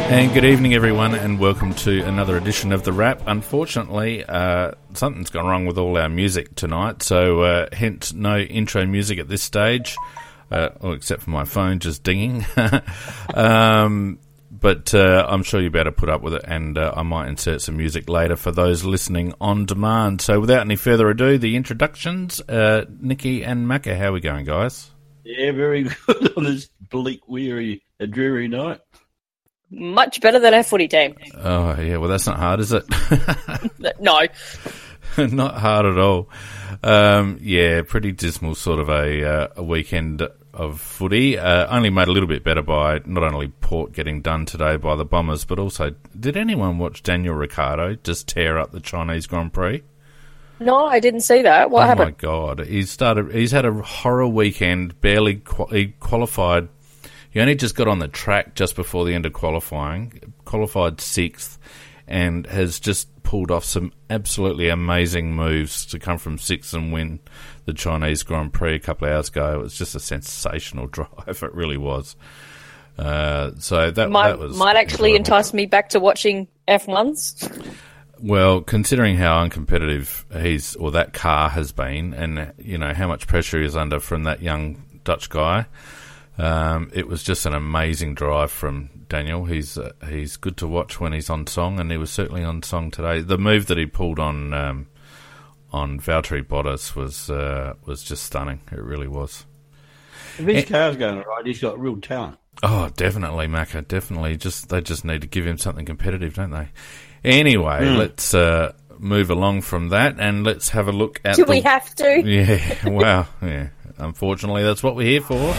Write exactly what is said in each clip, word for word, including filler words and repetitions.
And good evening, everyone, and welcome to another edition of The Wrap. Unfortunately, uh, something's gone wrong with all our music tonight, so uh, hence no intro music at this stage, uh, well, except for my phone just dinging. um, but uh, I'm sure you'll be able to put up with it, and uh, I might insert some music later for those listening on demand. So without any further ado, the introductions. Uh, Nikki and Macca, how are we going, guys? Yeah, very good on this bleak, weary, a dreary night. Much better than our footy team. Oh, yeah, well, that's not hard, is it? No. Not hard at all. Um, yeah, pretty dismal sort of a, uh, a weekend of footy. Uh, only made a little bit better by not only Port getting done today by the Bombers, but also, did anyone watch Daniel Ricciardo just tear up the Chinese Grand Prix? No, I didn't see that. What oh happened? Oh, my God. He's, started, he's had a horror weekend, barely qual- he qualified. He only just got on the track just before the end of qualifying, qualified sixth, and has just pulled off some absolutely amazing moves to come from sixth and win the Chinese Grand Prix a couple of hours ago. It was just a sensational drive. It really was. Uh, so that, might, that was might actually incredible. entice me back to watching F ones. Well, considering how uncompetitive he's or that car has been, and you know how much pressure he's under from that young Dutch guy. Um, it was just an amazing drive from Daniel. He's uh, he's good to watch when he's on song, and he was certainly on song today. The move that he pulled on um, on Valtteri Bottas was uh, was just stunning. It really was. If his and, car's going right, he's got real talent. Oh, definitely, Macca. Definitely. Just they just need to give him something competitive, don't they? Anyway, mm. let's uh, move along from that, and let's have a look at. Do the, we have to? Yeah. Well, yeah. Unfortunately, that's what we're here for.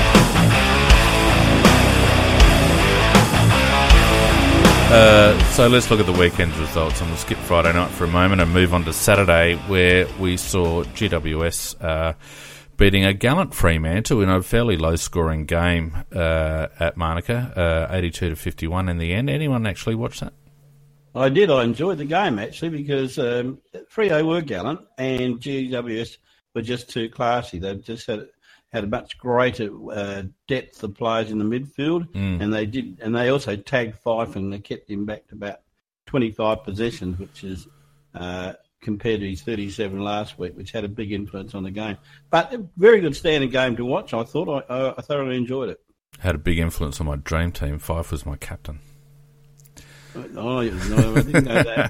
Uh, so let's look at the weekend's results, and we'll skip Friday night for a moment and move on to Saturday, where we saw G W S uh, beating a gallant Fremantle in a fairly low-scoring game uh, at Manuka, uh, eighty-two to fifty-one in the end. Anyone actually watch that? I did. I enjoyed the game, actually, because um, Freo were gallant and G W S were just too classy. They just had had a much greater uh, depth of players in the midfield, mm. and they did, and they also tagged Fife, and they kept him back to about twenty-five possessions, which is uh, compared to his thirty-seven last week, which had a big influence on the game. But a very good standing game to watch. I thought I, I thoroughly enjoyed it. Had a big influence on my dream team. Fife was my captain. Oh, no, I didn't know that.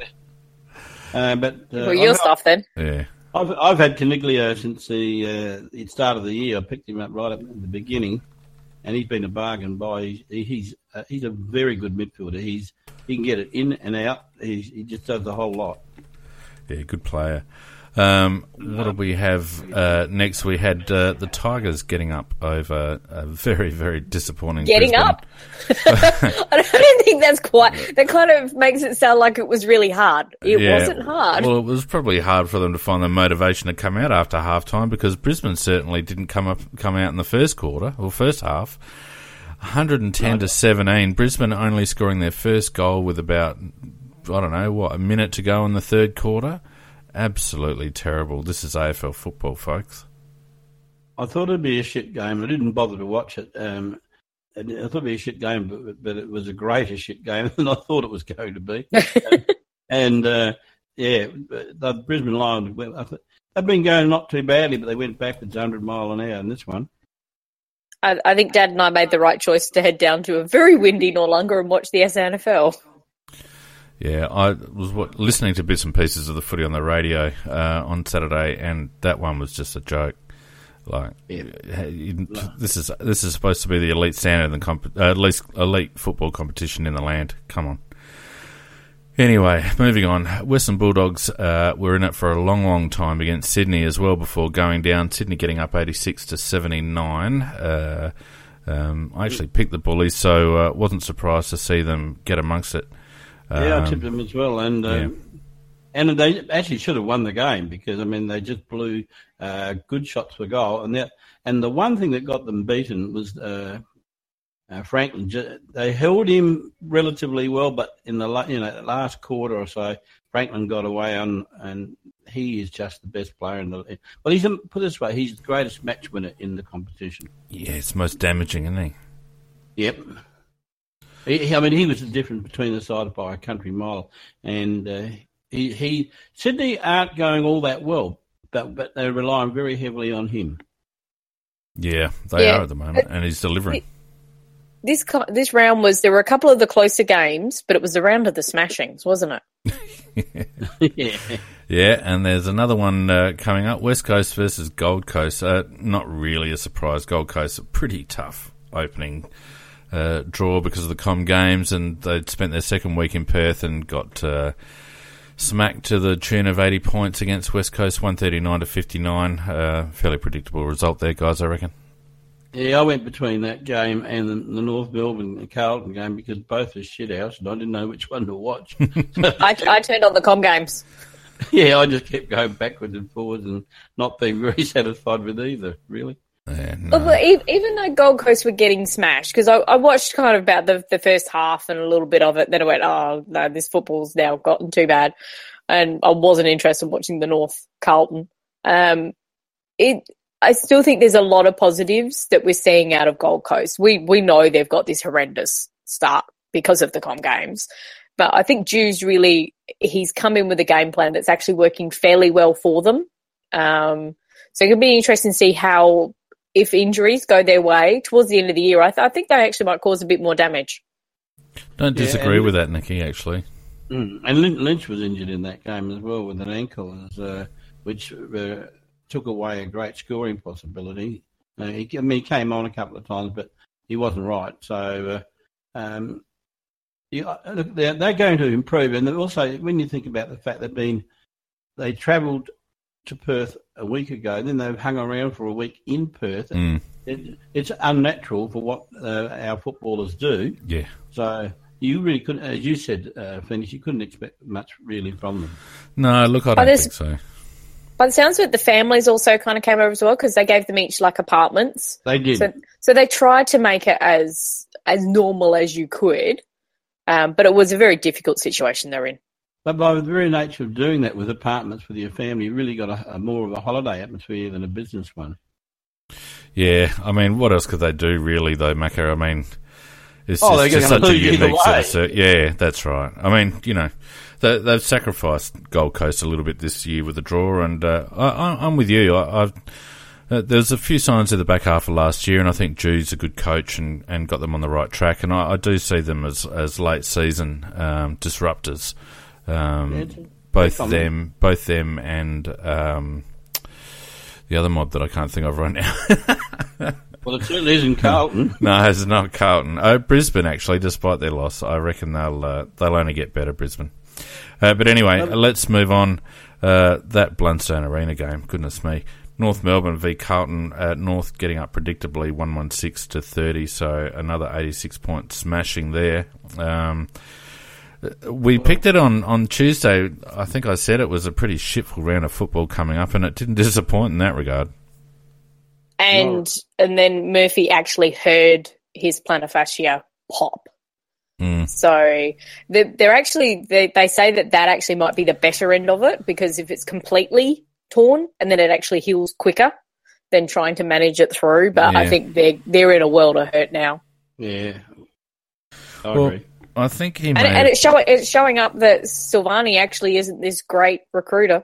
Uh, but uh, well, your I've, stuff then. Yeah. I've I've had Caniglio since the uh, the start of the year. I picked him up right up at the beginning, and he's been a bargain buy. He, he's uh, he's a very good midfielder. He's he can get it in and out. He's, he just does the whole lot. Yeah, good player. Um, what did we have uh, next? We had uh, the Tigers getting up over a very, very disappointing Getting Brisbane. up? I don't think that's quite... That kind of makes it sound like it was really hard. It yeah. wasn't hard. Well, it was probably hard for them to find the motivation to come out after half-time, because Brisbane certainly didn't come up, come out in the first quarter, or first half. one hundred ten to seventeen. Brisbane only scoring their first goal with about, I don't know, what, a minute to go in the third quarter. Absolutely terrible. This is A F L football, folks. I thought it'd be a shit game. I didn't bother to watch it. Um, I thought it'd be a shit game, but, but it was a greater shit game than I thought it was going to be. and, uh, yeah, the Brisbane Lions, they've been going not too badly, but they went backwards one hundred mile an hour in this one. I, I think Dad and I made the right choice to head down to a very windy Noarlunga and watch the S A N F L. Yeah, I was what, listening to bits and pieces of the footy on the radio uh, on Saturday, and that one was just a joke. Like, yeah. you, this is this is supposed to be the elite standard, in the comp- uh, at least elite football competition in the land. Come on. Anyway, moving on. Western Bulldogs uh, were in it for a long, long time against Sydney as well before going down. Sydney getting up eighty-six to seventy-nine. Uh, um, I actually picked the Bullies, so uh, wasn't surprised to see them get amongst it. Yeah, um, I tipped them as well, and um, yeah. and they actually should have won the game because I mean they just blew uh, good shots for goal, and that and the one thing that got them beaten was uh, uh, Franklin. They held him relatively well, but in the you know last quarter or so, Franklin got away on, and he is just the best player in the. Well, he's put it this way, he's the greatest match winner in the competition. Yeah, it's most damaging, isn't he? Yep. He, I mean, he was the difference between the side by a country mile, and uh, he, he Sydney aren't going all that well, but but they're relying very heavily on him. Yeah, they Yeah. are at the moment, and he's delivering. This co- this round was, there were a couple of the closer games, but it was the round of the smashings, wasn't it? Yeah. Yeah, and there's another one uh, coming up, West Coast versus Gold Coast. Uh, not really a surprise. Gold Coast, a pretty tough opening uh, draw because of the Com Games, and they'd spent their second week in Perth and got uh, smacked to the tune of eighty points against West Coast, one thirty-nine to fifty-nine. Uh, fairly predictable result there, guys, I reckon. Yeah, I went between that game and the, the North Melbourne and Carlton game because both are shit house and I didn't know which one to watch. I, I turned on the Com Games. Yeah, I just kept going backwards and forwards and not being very satisfied with either, really. Yeah, no. Well, e- even though Gold Coast were getting smashed, because I, I watched kind of about the, the first half and a little bit of it, then I went, oh, no, this football's now gotten too bad. And I wasn't interested in watching the North Carlton. Um, it, I still think there's a lot of positives that we're seeing out of Gold Coast. We we know they've got this horrendous start because of the Com Games. But I think Drew's really, he's come in with a game plan that's actually working fairly well for them. Um, so it'll be interesting to see how, if injuries go their way towards the end of the year, I, th- I think they actually might cause a bit more damage. Don't disagree yeah, and, with that, Nicky, actually. Mm, and Lynch, Lynch was injured in that game as well with an ankle, uh, which uh, took away a great scoring possibility. Uh, he, I mean, he came on a couple of times, but he wasn't right. So, uh, um, yeah, look, they're, they're going to improve. And also, when you think about the fact that been, they travelled to Perth a week ago, then they've hung around for a week in Perth. Mm. It, it's unnatural for what uh, our footballers do. Yeah. So you really couldn't, as you said, uh, Phoenix, you couldn't expect much really from them. No, look, I don't there's- think so. By the sounds of it, the families also kind of came over as well because they gave them each like apartments. They did. So, so they tried to make it as as normal as you could, um, but it was a very difficult situation they're in. But by the very nature of doing that with apartments with your family, you really got a, a more of a holiday atmosphere than a business one. Yeah, I mean, what else could they do, really, though, Macca? I mean, it's Oh, just, they're just gonna such a lose either unique set way. of cir- Yeah, that's right. I mean, you know, they, they've sacrificed Gold Coast a little bit this year with the draw, and uh, I, I, I'm with you. I, I've uh, there's a few signs in the back half of last year, and I think Drew's a good coach and, and got them on the right track, and I, I do see them as, as late season um, disruptors. Um, Yeah, it's a- both it's them, both them, and um, the other mob that I can't think of right now. Well, it certainly isn't Carlton. No, it's not Carlton. Oh, Brisbane, actually, despite their loss, I reckon they'll uh, they'll only get better, Brisbane. Uh, but anyway, Um, let's move on. Uh, that Blundstone Arena game, goodness me. North Melbourne v Carlton. Uh, North getting up predictably, one sixteen to thirty, so another eighty-six point smashing there. Um, we picked it on, on Tuesday. I think I said it was a pretty shitful round of football coming up, and it didn't disappoint in that regard. And No. and then Murphy actually heard his plantar fascia pop. Mm. So they're, they're actually, they, they say that that actually might be the better end of it because if it's completely torn and then it actually heals quicker than trying to manage it through. But Yeah. I think they're, they're in a world of hurt now. Yeah, I Well, agree. I think he And, may and it's, showing, it's showing up that Silvani actually isn't this great recruiter.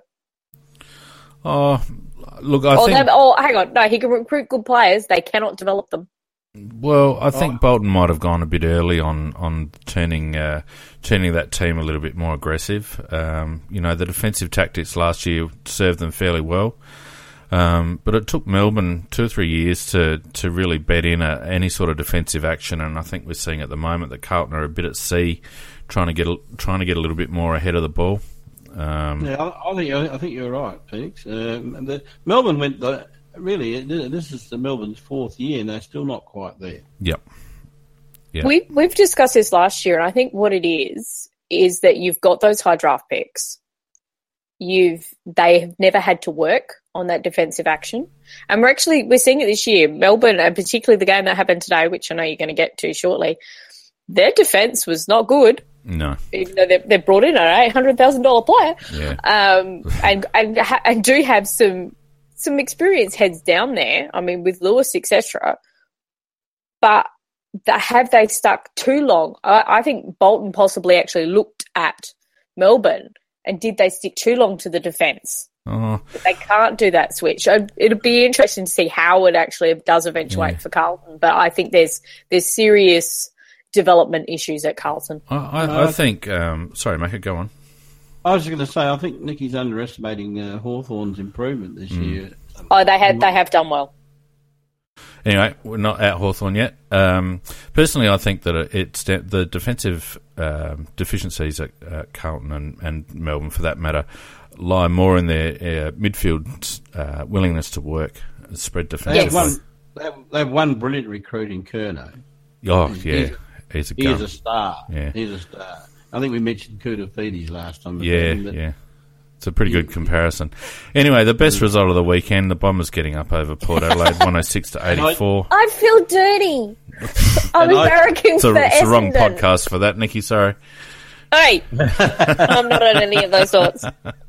Oh, look, I oh, think... they- oh, hang on. No, he can recruit good players. They cannot develop them. Well, I think Oh. Bolton might have gone a bit early on on turning uh, turning that team a little bit more aggressive. Um, you know, the defensive tactics last year served them fairly well, um, but it took Melbourne two or three years to, to really bet in a, any sort of defensive action. And I think we're seeing at the moment that Carlton are a bit at sea, trying to get a, trying to get a little bit more ahead of the ball. Um, Yeah, I, I think I think you're right, Phoenix. Um, the, Melbourne went the, really. This is the Melbourne's fourth year, and they're still not quite there. Yep. Yeah. We, we've discussed this last year, and I think what it is, is that you've got those high draft picks. You've They have never had to work on that defensive action. And we're actually, we're seeing it this year. Melbourne, and particularly the game that happened today, which I know you're going to get to shortly, their defence was not good. No. Even though they, they brought in an eight hundred thousand dollars player. Yeah. Um, and, and, ha- and do have some, some experienced heads down there. I mean, with Lewis, et cetera. But that have they stuck too long? I, I think Bolton possibly actually looked at Melbourne, and did they stick too long to the defence? Oh. They can't do that switch. It'd be interesting to see how it actually does eventuate yeah. for Carlton, but I think there's there's serious development issues at Carlton. I, I, I think. Um, sorry, Macca, go on. I was just going to say, I think Nicky's underestimating uh, Hawthorn's improvement this mm. year. Oh, they have they have done well. Anyway, we're not at Hawthorn yet. Um, personally, I think that it's the defensive um, deficiencies at uh, Carlton and, and Melbourne, for that matter, lie more in their uh, midfield uh, willingness to work, spread defensively. Yes. One, they, have, they have one brilliant recruit in Curnow. Oh, he's, yeah. He's, he's a, he's a star. Yeah. He's a star. I think we mentioned Koutoufides last time. Yeah, yeah. It's a pretty good comparison. Anyway, the best result of the weekend, the Bombers getting up over Port Adelaide, one oh six to eighty-four. I feel dirty. I'm American it's, for a, it's the wrong Essendon. podcast for that, Nikki, sorry. Hey, I'm not on any of those thoughts.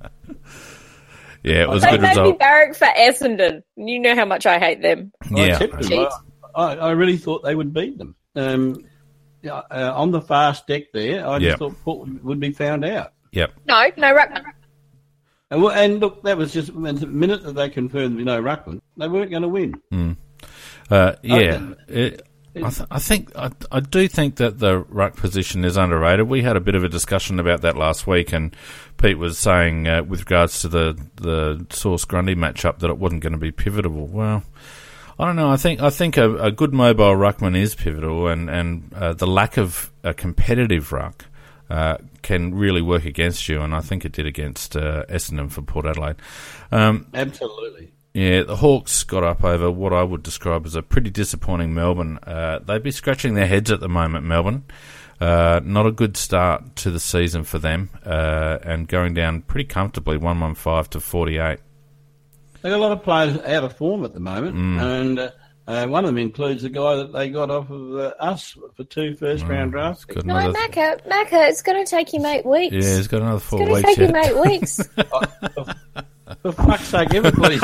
Yeah, it was they a good made result. me barrack for Essendon. You know how much I hate them. Yeah. I, I, I really thought they would beat them. Um, uh, on the fast deck there, I just yep. thought Port would be found out. Yep. No, no ruckman. And, well, and look, that was just the minute that they confirmed you know ruckman, they weren't going to win. Mm. Uh, yeah, okay. it, I, th- I think I, I do think that the ruck position is underrated. We had a bit of a discussion about that last week, and Pete was saying uh, with regards to the the Sauce Grundy matchup that it wasn't going to be pivotal. Well, I don't know. I think I think a, a good mobile ruckman is pivotal, and and uh, the lack of a competitive ruck uh, can really work against you, and I think it did against uh, Essendon for Port Adelaide. Um, Absolutely. Yeah, the Hawks got up over what I would describe as a pretty disappointing Melbourne. Uh, they'd be scratching their heads at the moment, Melbourne. Uh, not a good start to the season for them, uh, and going down pretty comfortably, one fifteen to forty-eight. They've got a lot of players out of form at the moment, mm. and uh, uh, one of them includes the guy that they got off of uh, us for two first-round mm. drafts. No, Macca, Macca, it's going to take him eight weeks. Yeah, he's got another four it's weeks It's going to take yet. him eight weeks. For fuck's sake, everybody's...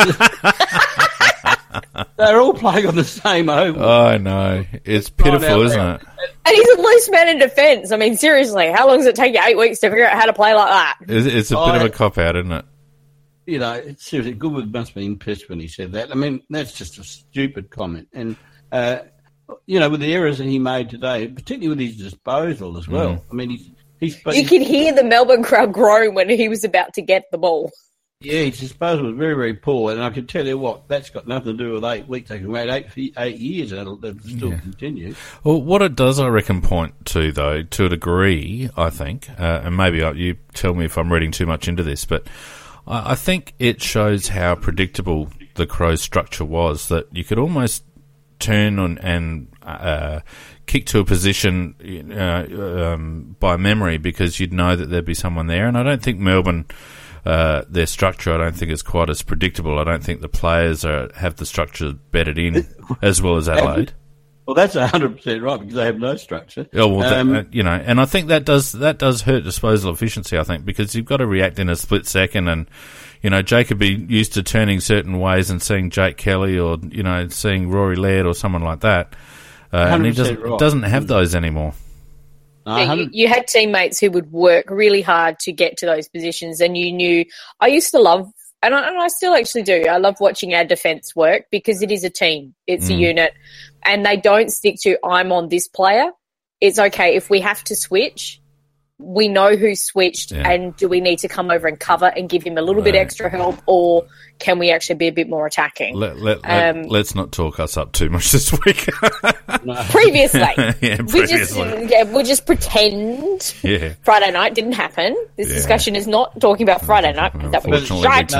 They're all playing on the same oval. I know. It's pitiful, isn't it? And he's a loose man in defence. I mean, seriously, how long does it take you eight weeks to figure out how to play like that? It's, it's a bit I, of a cop-out, isn't it? You know, it's seriously, Goodwood must have been pissed when he said that. I mean, that's just a stupid comment. And, uh, you know, with the errors that he made today, particularly with his disposal as well. Mm. I mean, he's... he's you could hear the Melbourne crowd groan when he was about to get the ball. Yeah, his disposal was very, very poor, and I can tell you what, that's got nothing to do with eight weeks. They can wait eight, eight years, and it'll, it'll still yeah. continue. Well, what it does, I reckon, point to, though, to a degree, I think, uh, and maybe I, you tell me if I'm reading too much into this, but I, I think it shows how predictable the Crows' structure was, that you could almost turn on and uh, kick to a position uh, um, by memory because you'd know that there'd be someone there, and I don't think Melbourne... Uh, their structure, I don't think is quite as predictable. I don't think the players are, have the structure bedded in as well as Adelaide. Well, that's one hundred percent right because they have no structure. Oh, well, um, that, uh, you know, and I think that does that does hurt disposal efficiency, I think, because you've got to react in a split second and, you know, Jake could be used to turning certain ways and seeing Jake Kelly or, you know, seeing Rory Laird or someone like that. Uh, and he doesn't, right. doesn't have those anymore. Yeah, you, you had teammates who would work really hard to get to those positions, and you knew. I used to love, and I, and I still actually do. I love watching our defence work because it is a team, it's mm. a unit, and they don't stick to I'm on this player. It's okay if we have to switch. We know who switched, yeah. and do we need to come over and cover and give him a little right. bit extra help, or can we actually be a bit more attacking? Let, let, um, let, let's not talk us up too much this week. Previously. yeah, previously. We just, yeah, we'll just pretend yeah. Friday night didn't happen. This yeah. discussion is not talking about Friday night. That was shite.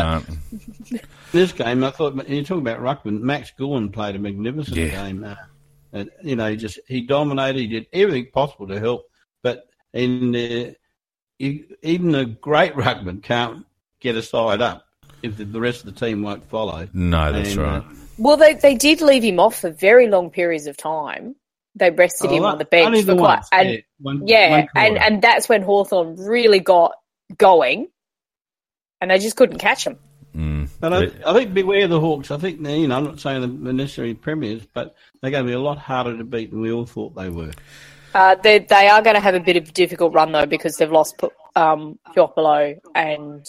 This game, I thought, you're talking about ruckman, Max Gawn played a magnificent yeah. game. Uh, and, you know, he just he dominated, he did everything possible to help, but in uh, you, even a great ruckman can't get a side up if the, the rest of the team won't follow. No, that's and, right. Uh, well, they they did leave him off for very long periods of time. They rested oh, him on the bench for quite, and yeah, one, yeah one and, and that's when Hawthorn really got going, and they just couldn't catch him. Mm. But I, I think beware the Hawks. I think, you know, I'm not saying they're necessarily premiers, but they're going to be a lot harder to beat than we all thought they were. Uh, they, they are going to have a bit of a difficult run, though, because they've lost um, Fiopolo and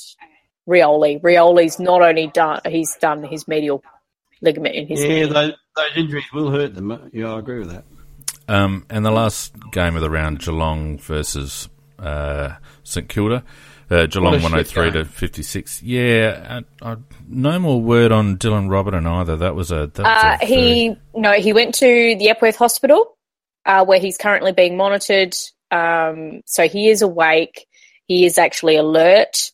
Rioli. Rioli's not only done, he's done his medial ligament in his Yeah, knee. those, those injuries will hurt them. Yeah, I agree with that. Um, and the last game of the round, Geelong versus uh, St Kilda. Uh, Geelong one oh three to fifty-six. Yeah, I, I, no more word on Dylan Robertson either. That was a. That was Uh, a he very... no, he went to the Epworth Hospital, uh, where he's currently being monitored. Um, so he is awake. He is actually alert.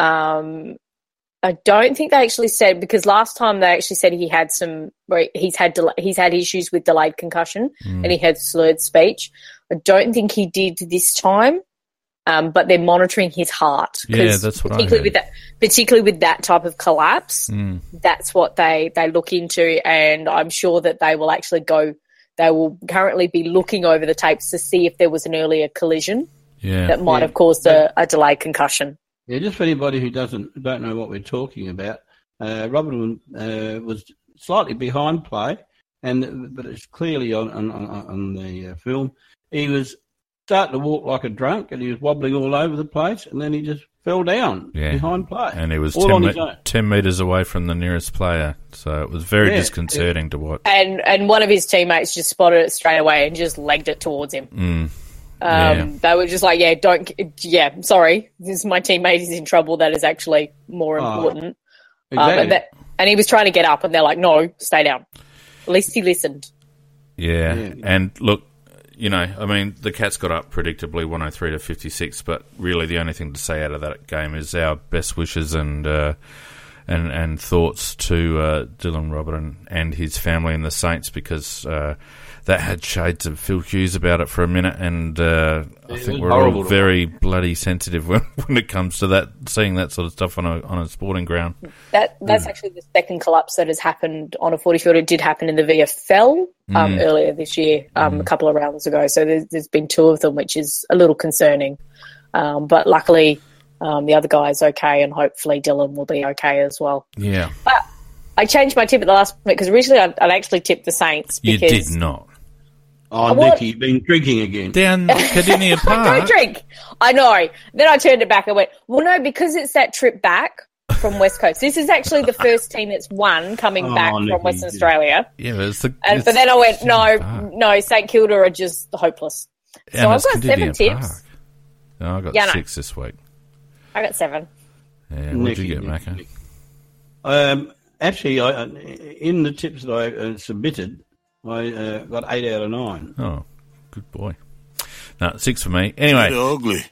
Um, I don't think they actually said, because last time they actually said he had some. He's had del- he's had issues with delayed concussion mm. and he had slurred speech. I don't think he did this time. Um, but they're monitoring his heart. Yeah, that's what I particularly heard. with that, particularly with that type of collapse, mm. that's what they, they look into, and I'm sure that they will actually go. They will currently be looking over the tapes to see if there was an earlier collision yeah. that might yeah. have caused a, a delayed concussion. Yeah, just for anybody who doesn't don't know what we're talking about, uh, Robertson uh, was slightly behind play, and but it's clearly on on, on the uh, film he was starting to walk like a drunk, and he was wobbling all over the place, and then he just fell down yeah. behind play. And he was all ten, on me- his own. ten metres away from the nearest player, so it was very Yeah, disconcerting yeah. to watch. And and one of his teammates just spotted it straight away and just legged it towards him. Mm. Um, Yeah. They were just like, yeah, don't, yeah, sorry, this my teammate is in trouble. That is actually more Oh, important. Exactly. Um, and, that, and he was trying to get up, and they're like, no, stay down. At least he listened. Yeah. Yeah. And look, you know, I mean, the Cats got up predictably one oh three to fifty-six, but really the only thing to say out of that game is our best wishes and uh, and and thoughts to uh, Dylan Robertson and his family and the Saints, because uh, that had shades of Phil Hughes about it for a minute, and uh, I It think was we're all horrible to very bloody sensitive when, when it comes to that, seeing that sort of stuff on a on a sporting ground. That That's mm. actually the second collapse that has happened on a forty field. It did happen in the V F L um, mm. earlier this year, um, mm. a couple of rounds ago. So there's, there's been two of them, which is a little concerning. Um, but luckily, um, the other guy is okay, and hopefully Dylan will be okay as well. Yeah. But I changed my tip at the last minute, because originally I'd, I'd actually tipped the Saints. Because you did not. Oh, what? Nicky, you've been drinking again. Down Cardinia Park. Don't drink. I know. Then I turned it back and went, well, no, because it's that trip back from West Coast. This is actually the first team that's won coming Oh, back Nicky, from Western yeah. Australia. Yeah, but it's the. And, it's but then I went, no, Cardinia Park. no, St Kilda are just hopeless. So And I've it's got Cardinia seven tips. Park. No, I got Yeah, no. six this week. I got seven. Yeah, what did you get, Nicky, Macca? Nicky. Um, actually, I, in the tips that I uh, submitted, I uh, got eight out of nine. Oh, good boy. No, six for me. Anyway. Ugly.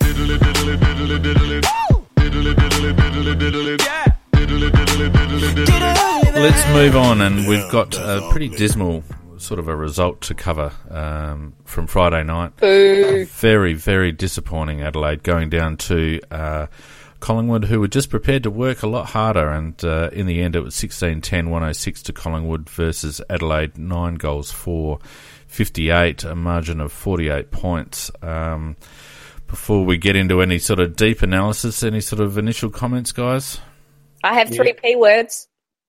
Let's move on, and we've got a pretty dismal sort of a result to cover um, from Friday night. Boo. Very, very disappointing Adelaide going down to uh, Collingwood, who were just prepared to work a lot harder, and uh, in the end it was sixteen ten, one oh six to Collingwood versus Adelaide, nine goals for fifty-eight, a margin of forty-eight points. Um, before we get into any sort of deep analysis, any sort of initial comments, guys? I have three P words.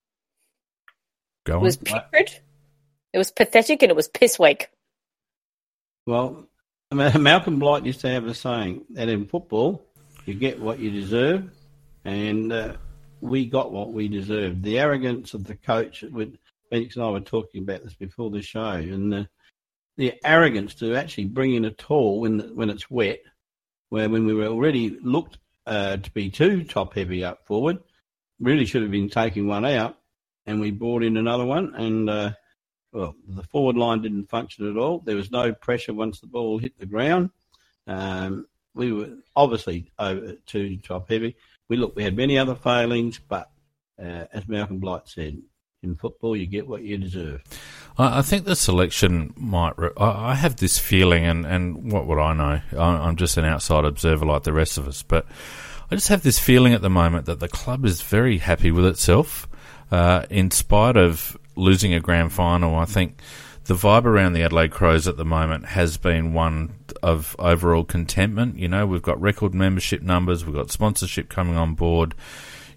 Go It on. was putrid, it was pathetic, and it was piss weak. Well, Malcolm Blight used to have a saying that in football, you get what you deserve, and uh, we got what we deserved. The arrogance of the coach, with Phoenix and I were talking about this before the show, and the, the arrogance to actually bring in a tall when when it's wet, where when we were already looked uh, to be too top heavy up forward, really should have been taking one out, and we brought in another one, and uh, well, the forward line didn't function at all. There was no pressure once the ball hit the ground. Um, we were obviously over too top heavy. We look, we had many other failings, but uh, as Malcolm Blight said, in football you get what you deserve. I I think the selection might. Re- I I have this feeling, and, and what would I know? I- I'm just an outside observer like the rest of us, but I just have this feeling at the moment that the club is very happy with itself, uh, in spite of losing a grand final. I think the vibe around the Adelaide Crows at the moment has been one of overall contentment. You know, we've got record membership numbers, we've got sponsorship coming on board.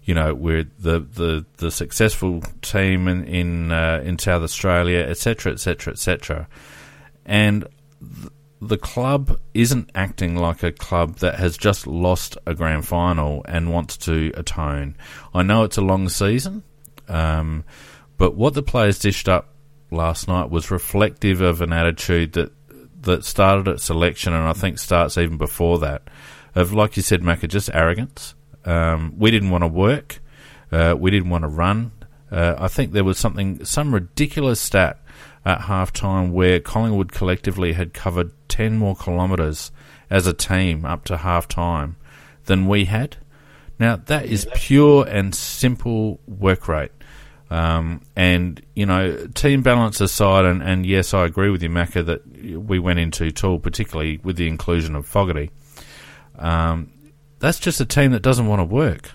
you know, we're the the, the successful team in in, uh, in South Australia, et cetera, et cetera, et cetera. And th- the club isn't acting like a club that has just lost a grand final and wants to atone. I know it's a long season, um, but what the players dished up last night was reflective of an attitude that that started at selection, and I think starts even before that, of, like you said, Macca, just arrogance. Um, we didn't want to work. Uh, we didn't want to run. Uh, I think there was something, some ridiculous stat at halftime where Collingwood collectively had covered ten more kilometres as a team up to halftime than we had. Now, that is pure and simple work rate. Um, and, you know, team balance aside, and, and yes, I agree with you, Macca, that we went in too tall, particularly with the inclusion of Fogarty. Um, that's just a team that doesn't want to work.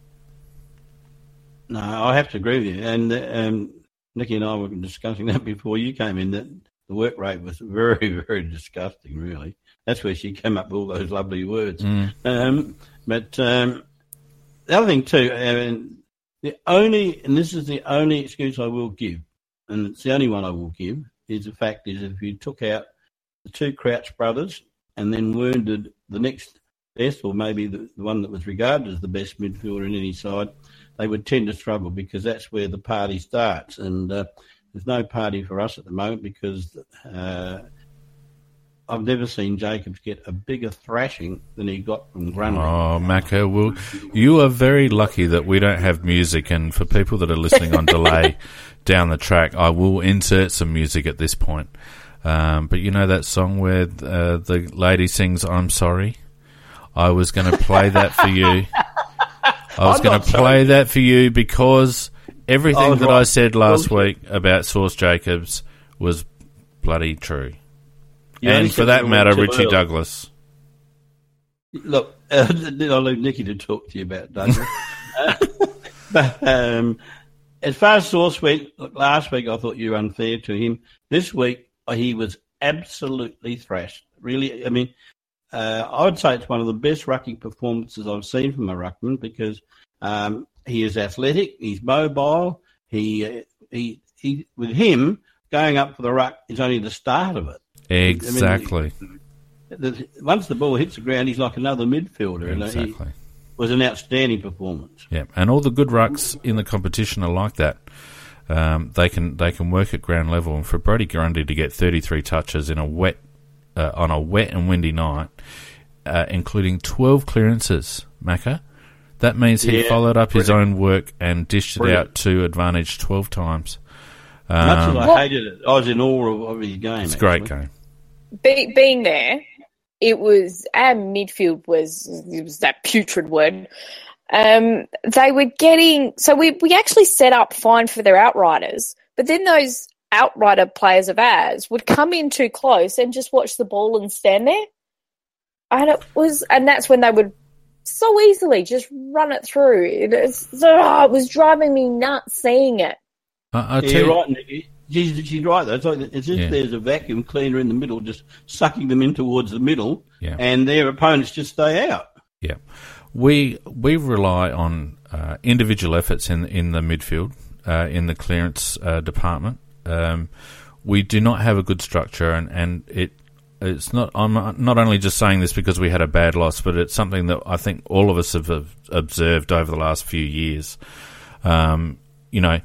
No, I have to agree with you. And um, Nicky and I were discussing that before you came in, that the work rate was very, very disgusting, really. That's where she came up with all those lovely words. Mm. Um, but um, the other thing, too, and the only, and this is the only excuse I will give, and it's the only one I will give, is the fact is if you took out the two Crouch brothers and then wounded the next best, or maybe the, the one that was regarded as the best midfielder in any side, they would tend to struggle, because that's where the party starts. And uh, there's no party for us at the moment, because uh, I've never seen Jacobs get a bigger thrashing than he got from Grundy. Oh, Macca, well, you are very lucky that we don't have music, and for people that are listening on delay down the track, I will insert some music at this point. Um, but you know that song where uh, the lady sings, "I'm sorry"? I was going to play that for you. I was going to play sorry. that for you because everything I that right. I said last week about Sauce Jacobs was bloody true. You and for that matter, Richie early. Douglas. Look, uh, I'll leave Nicky to talk to you about Douglas. uh, but um, as far as Sauce went, look, last week I thought you were unfair to him. This week he was absolutely thrashed. Really, I mean, Uh, I would say it's one of the best rucking performances I've seen from a ruckman, because um, he is athletic, he's mobile. He, uh, he, he, with him going up for the ruck is only the start of it. Exactly. I mean, the, once the ball hits the ground, he's like another midfielder. Exactly. And it was an outstanding performance. Yeah, and all the good rucks in the competition are like that. Um, they can they can work at ground level, and for Brodie Grundy to get thirty-three touches in a wet. Uh, on a wet and windy night, uh, including twelve clearances, Macca. That means he yeah, followed up brilliant. his own work and dished brilliant. it out to advantage twelve times. Um, Much as I what? hated it, I was in awe of his game. It's a actually. great game. Be, being there, it was, our midfield was, it was that putrid word. Um, they were getting, so we, we actually set up fine for their outriders, but then those outrider players of ours would come in too close and just watch the ball and stand there. And it was, and that's when they would so easily just run it through. It, was, oh, it was driving me nuts seeing it. Uh, yeah, you're right, Nicky. She's, she's right, though. It's like as if yeah. there's a vacuum cleaner in the middle, just sucking them in towards the middle, yeah. and their opponents just stay out. Yeah, we we rely on uh, individual efforts in in the midfield, uh, in the clearance uh, department. Um, we do not have a good structure, and, and it it's not. I'm not only just saying this because we had a bad loss, but it's something that I think all of us have observed over the last few years. Um, you know,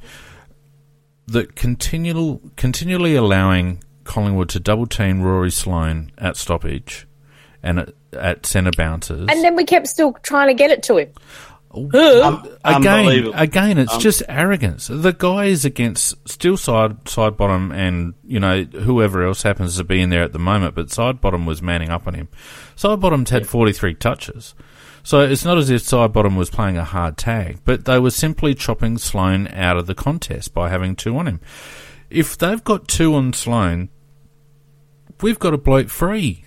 the continual continually allowing Collingwood to double team Rory Sloane at stoppage and at, at centre bounces, and then we kept still trying to get it to him. Um, again, again, it's um, just arrogance. The guy is against still side side bottom, and you know whoever else happens to be in there at the moment. But side bottom was manning up on him. Side bottom's had forty three touches, so it's not as if side bottom was playing a hard tag. But they were simply chopping Sloane out of the contest by having two on him. If they've got two on Sloane, we've got a bloke free.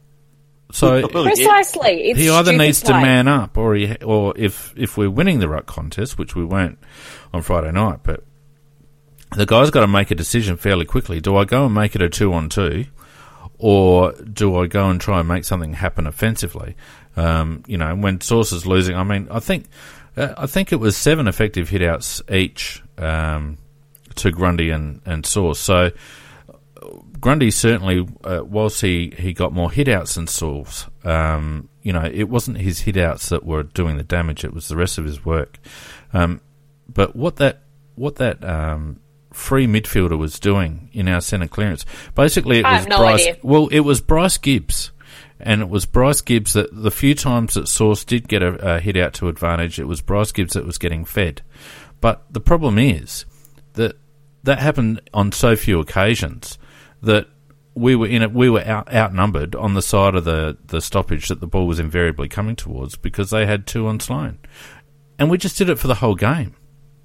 So precisely, it's he either needs play. to man up, or he, or if if we're winning the ruck contest, which we weren't on Friday night, but the guy's got to make a decision fairly quickly. Do I go and make it a two on two, or do I go and try and make something happen offensively? Um, you know, when Sauce is losing, I mean, I think Uh, I think it was seven effective hit-outs each um, to Grundy and, and Sauce. So Grundy certainly, uh, whilst he, he got more hit-outs than Sauce, um, you know, it wasn't his hit-outs that were doing the damage, it was the rest of his work. Um, but what that what that um, free midfielder was doing in our centre clearance, basically it I was have no Bryce. idea. Well, it was Bryce Gibbs. And it was Bryce Gibbs that the few times that Sauce did get a, a hit out to advantage, it was Bryce Gibbs that was getting fed. But the problem is that that happened on so few occasions that we were in it, we were out, outnumbered on the side of the, the stoppage that the ball was invariably coming towards because they had two on Sloane. And we just did it for the whole game.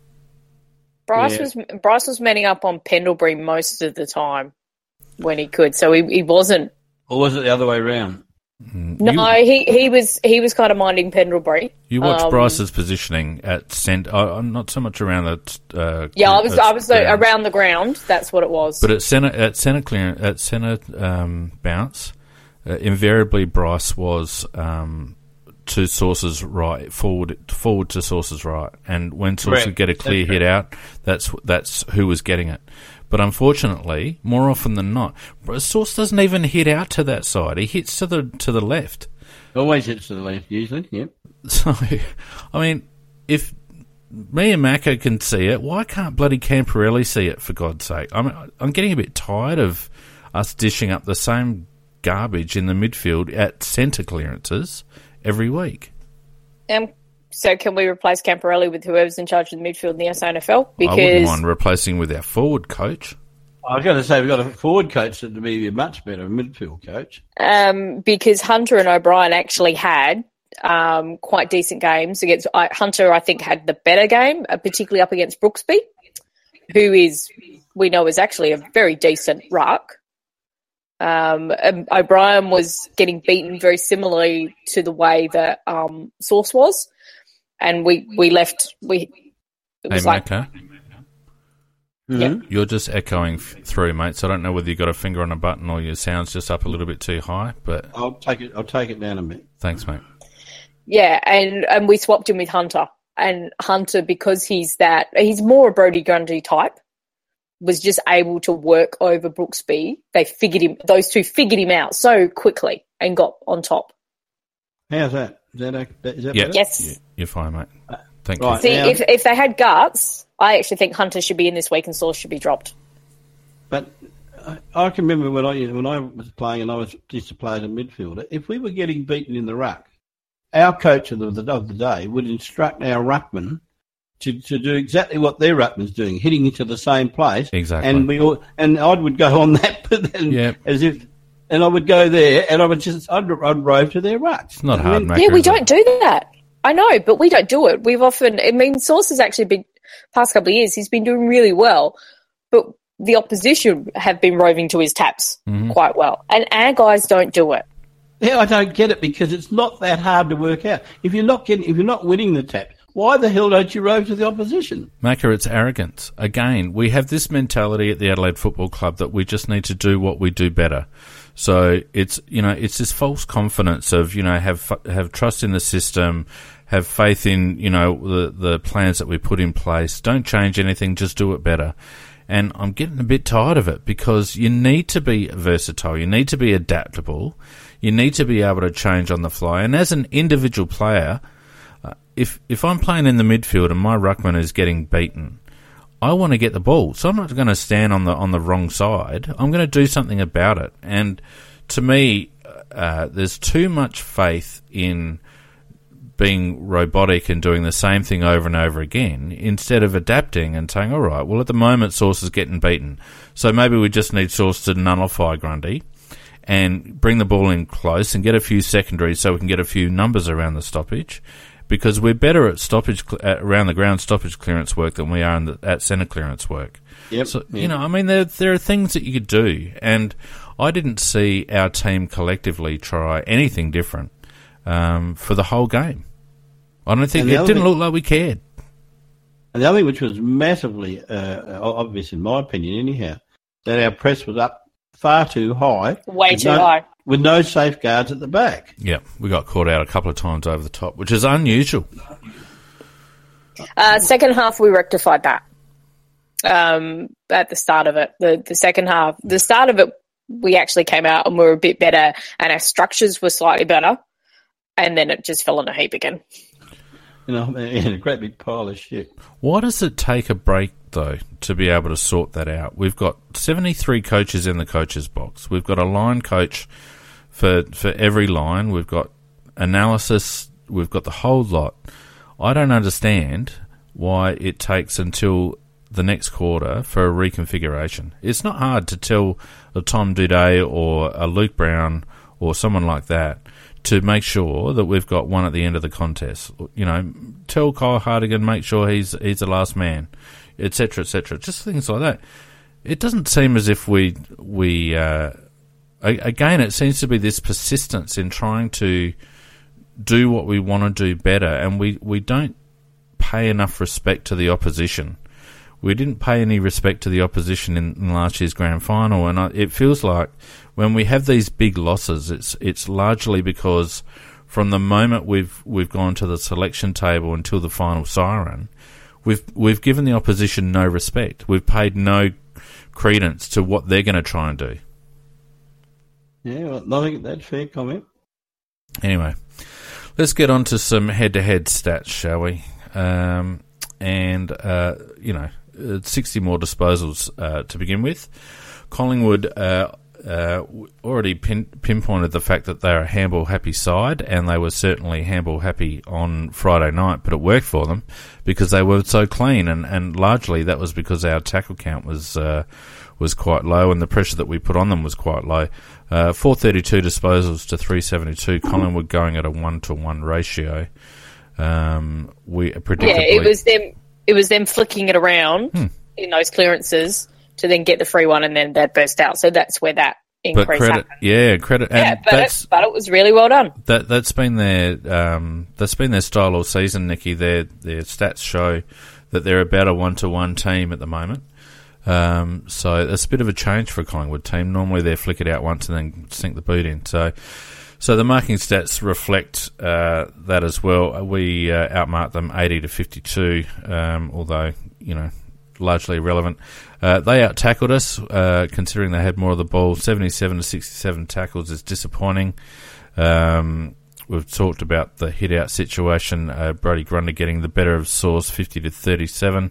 Bryce Yeah. was Bryce was manning up on Pendlebury most of the time when he could, so he, he wasn't. Or was it the other way around? No, You- he, he was he was kind of minding Pendlebury. You watch Um, Bryce's positioning at centre. I'm not so much around the. Uh, Yeah, I was at I was uh, ground. around the ground. That's what it was. But at centre, at centre clearance, at centre um, bounce, uh, invariably Bryce was um, to Sauce's right, forward, forward to Sauce's right, and when Sauce Correct. would get a clear That's hit out, that's that's who was getting it. But unfortunately, more often than not, Sauce doesn't even hit out to that side. He hits to the to the left. Always hits to the left, usually, yep. So, I mean, if me and Macca can see it, why can't bloody Camporelli see it, for God's sake? I'm, I'm getting a bit tired of us dishing up the same garbage in the midfield at centre clearances every week. Um, so can we replace Camporelli with whoever's in charge of the midfield in the S A N F L? I wouldn't Because mind replacing with our forward coach. I was going to say we've got a forward coach that would be a much better midfield coach. um, because Hunter and O'Brien actually had um, quite decent games against uh, Hunter. I think had the better game, uh, particularly up against Brooksby, who is we know is actually a very decent ruck. Um, and O'Brien was getting beaten very similarly to the way that um, Sauce was, and we we left we. It Hey, was like Macca, Mhm. you're just echoing f- through, mate, so I don't know whether you've got a finger on a button or your sound's just up a little bit too high, but I'll take it. I'll take it down a bit. thanks, mate. yeah, and and we swapped him with Hunter, and Hunter because he's that he's more a Brodie Grundy type. Was just able to work over Brooksby. They figured him; those two figured him out so quickly and got on top. How's that? Is that, a, is that Yeah. better? Yes. You- You're fine, mate. Thank Right. See, Now- if if they had guts, I actually think Hunter should be in this week and Sauce should be dropped. But I, I can remember when I when I was playing and I was used to play as a midfielder. If we were getting beaten in the ruck, our coach of the, of the day would instruct our ruckman to, to do exactly what their ruckman's doing, hitting into the same place. Exactly. And we all, and I would go on that, but then Yep. as if, and I would go there, and I would just I'd, I'd rove to their rucks. It's not I hard, mean, mate. Yeah, we don't do that. I know, but we don't do it. We've often, I mean, Sauce has actually been, past couple of years, he's been doing really well, but the opposition have been roving to his taps Mm-hmm. quite well. And our guys don't do it. Yeah, I don't get it because it's not that hard to work out. If you're not getting, if you're not winning the tap, why the hell don't you rove to the opposition? Macca, it's arrogance. Again, we have this mentality at the Adelaide Football Club that we just need to do what we do better. So it's, you know, it's this false confidence of, you know, have have trust in the system, have faith in, you know, the, the plans that we put in place. Don't change anything, just do it better. And I'm getting a bit tired of it because you need to be versatile. You need to be adaptable. You need to be able to change on the fly. And as an individual player, uh, if if I'm playing in the midfield and my ruckman is getting beaten, I want to get the ball. So I'm not going to stand on the on the wrong side. I'm going to do something about it. And to me, uh, there's too much faith in being robotic and doing the same thing over and over again instead of adapting and saying, all right, well, at the moment, Sauce is getting beaten. So maybe we just need Sauce to nullify Grundy and bring the ball in close and get a few secondaries so we can get a few numbers around the stoppage, because we're better at stoppage at around the ground stoppage clearance work than we are in the, at centre clearance work. Yep. So, yep. you know, I mean, there there are things that you could do, and I didn't see our team collectively try anything different um, for the whole game. I don't think And the it other didn't thing- look like we cared. And the other thing which was massively uh, obvious, in my opinion, anyhow, that our press was up far too high. Way with too no, high. With no safeguards at the back. Yeah, we got caught out a couple of times over the top, which is unusual. Uh, second half, we rectified that. Um, at the start of it, the the second half, the start of it, we actually came out and we were a bit better, and our structures were slightly better, and then it just fell in a heap again. You know, in a great big pile of shit. Why does it take a break, though, to be able to sort that out? We've got seventy-three coaches in the coaches box. We've got a line coach for for every line. We've got analysis. We've got the whole lot. I don't understand why it takes until the next quarter for a reconfiguration. It's not hard to tell a Tom Duday or a Luke Brown or someone like that to make sure that we've got one at the end of the contest. You know, tell Kyle Hartigan, make sure he's he's the last man, et cetera, et cetera. Just things like that. It doesn't seem as if we we uh, again. It seems to be this persistence in trying to do what we want to do better, and we, we don't pay enough respect to the opposition. We didn't pay any respect to the opposition in, in last year's grand final, and I, it feels like when we have these big losses, it's it's largely because from the moment we've we've gone to the selection table until the final siren, we've we've given the opposition no respect. We've paid no credence to what they're going to try and do. Yeah, well, I think that's a fair comment. Anyway, let's get on to some head-to-head stats, shall we? Um, and, uh, you know, sixty more disposals uh, to begin with. Collingwood uh, uh, already pin- pinpointed the fact that they're a handball-happy side, and they were certainly handball-happy on Friday night, but it worked for them because they were so clean, and, and largely that was because our tackle count was uh, was quite low, and the pressure that we put on them was quite low. Uh, four thirty-two disposals to three seventy-two. Collingwood going at a one-to-one ratio. Um, we predictably... Yeah, it was them. It was them flicking it around hmm. in those clearances to then get the free one, and then that burst out. So that's where that increase but credit, happened. Yeah, credit. Yeah, and but that's, it, but it was really well done. That that's been their um, that's been their style all season, Nikki. Their their stats show that they're about a one-to-one team at the moment. Um, so it's a bit of a change for a Collingwood team. Normally they flick it out once and then sink the boot in. So, so the marking stats reflect uh, that as well. We uh, outmarked them eighty to fifty-two, um, although you know largely irrelevant. Uh, they out tackled us, uh, considering they had more of the ball. seventy-seven to sixty-seven tackles is disappointing. Um, we've talked about the hit out situation. Uh, Brody Grundy getting the better of Source, fifty to thirty-seven.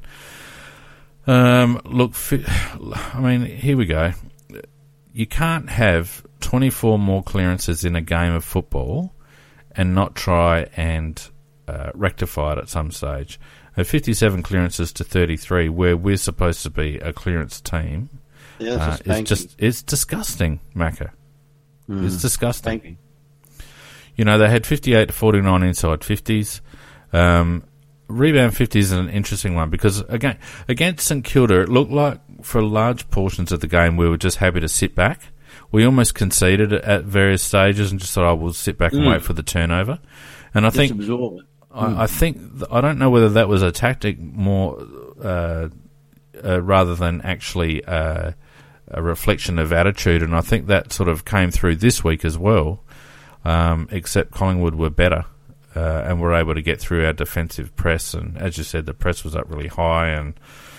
Um, look, I mean, here we go. You can't have twenty-four more clearances in a game of football and not try and uh, rectify it at some stage. At fifty-seven clearances to thirty-three, where we're supposed to be a clearance team, yeah, uh, it's just it's disgusting, Macca. Mm, it's disgusting. Thank you. You know, they had fifty-eight to forty-nine inside fifties. Um, Rebound fifty is an interesting one because, again, against St Kilda, it looked like for large portions of the game we were just happy to sit back. We almost conceded at various stages and just thought, oh, we'll sit back and mm. wait for the turnover. And I just think, absorb it. I, mm. I think, I don't know whether that was a tactic more uh, uh, rather than actually uh, a reflection of attitude, and I think that sort of came through this week as well, um, except Collingwood were better. Uh, and we're able to get through our defensive press, and as you said, the press was up really high. And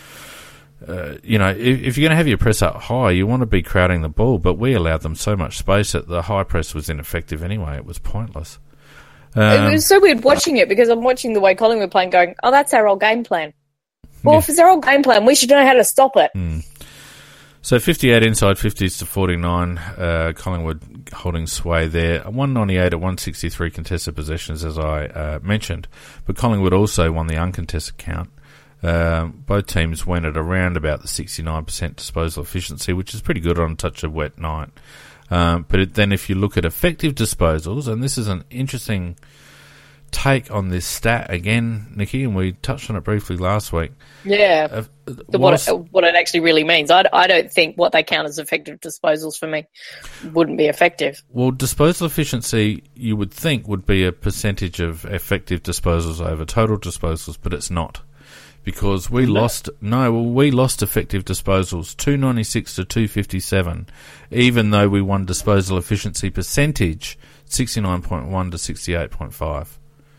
uh, you know, if, if you're going to have your press up high, you want to be crowding the ball. But we allowed them so much space that the high press was ineffective anyway. It was pointless. Um, it was so weird watching it because I'm watching the way Collingwood were playing, going, "Oh, that's our old game plan." Well, yeah. If it's our old game plan, we should know how to stop it. Hmm. So fifty-eight inside fifties to forty-nine, uh, Collingwood holding sway there. one ninety-eight at one sixty-three contested possessions, as I uh, mentioned. But Collingwood also won the uncontested count. Um, both teams went at around about the sixty-nine percent disposal efficiency, which is pretty good on such a wet night. Um, but it, then if you look at effective disposals, and this is an interesting take on this stat again, Nikki, and we touched on it briefly last week. Yeah, uh, the, what, it, what it actually really means. I, I don't think what they count as effective disposals for me wouldn't be effective. Well, disposal efficiency, you would think, would be a percentage of effective disposals over total disposals, but it's not. Because we no. lost, no, well, we lost effective disposals, two ninety-six to two fifty-seven, even though we won disposal efficiency percentage, sixty-nine point one to sixty-eight point five.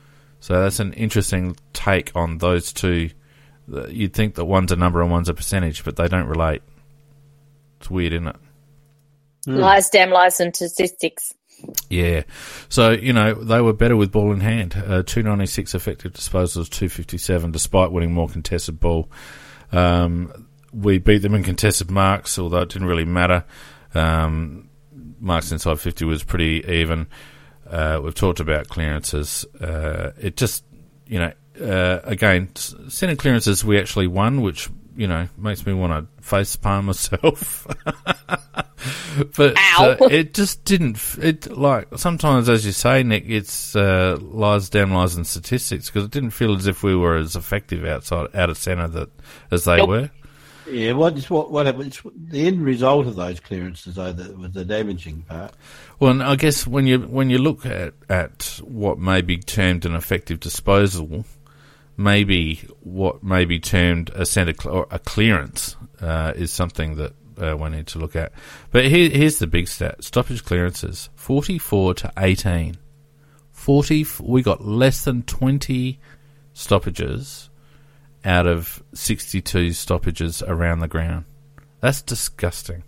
So that's an interesting take on those two. You'd think that one's a number and one's a percentage, but they don't relate. It's weird, isn't it? Mm. Lies, damn lies, and statistics. Yeah. So, you know, they were better with ball in hand. Uh, two ninety-six effective disposals, two fifty-seven, despite winning more contested ball. Um, we beat them in contested marks, although it didn't really matter. Um, marks inside fifty was pretty even. Uh, we've talked about clearances. Uh, it just, you know, uh, again, centre clearances we actually won, which, you know, makes me want to face palm myself. But uh, it just didn't, it like, sometimes, as you say, Nick, it's uh, lies, damn lies and statistics, because it didn't feel as if we were as effective outside, out of centre that as they nope. were. Yeah, what is what what happens? The end result of those clearances, though, that was the damaging part. Well, and I guess when you when you look at at what may be termed an effective disposal, maybe what may be termed a centre cl- or a clearance uh, is something that uh, we need to look at. But here, here's the big stat: stoppage clearances, forty-four to eighteen. Forty. We got less than twenty stoppages out of sixty-two stoppages around the ground. That's disgusting.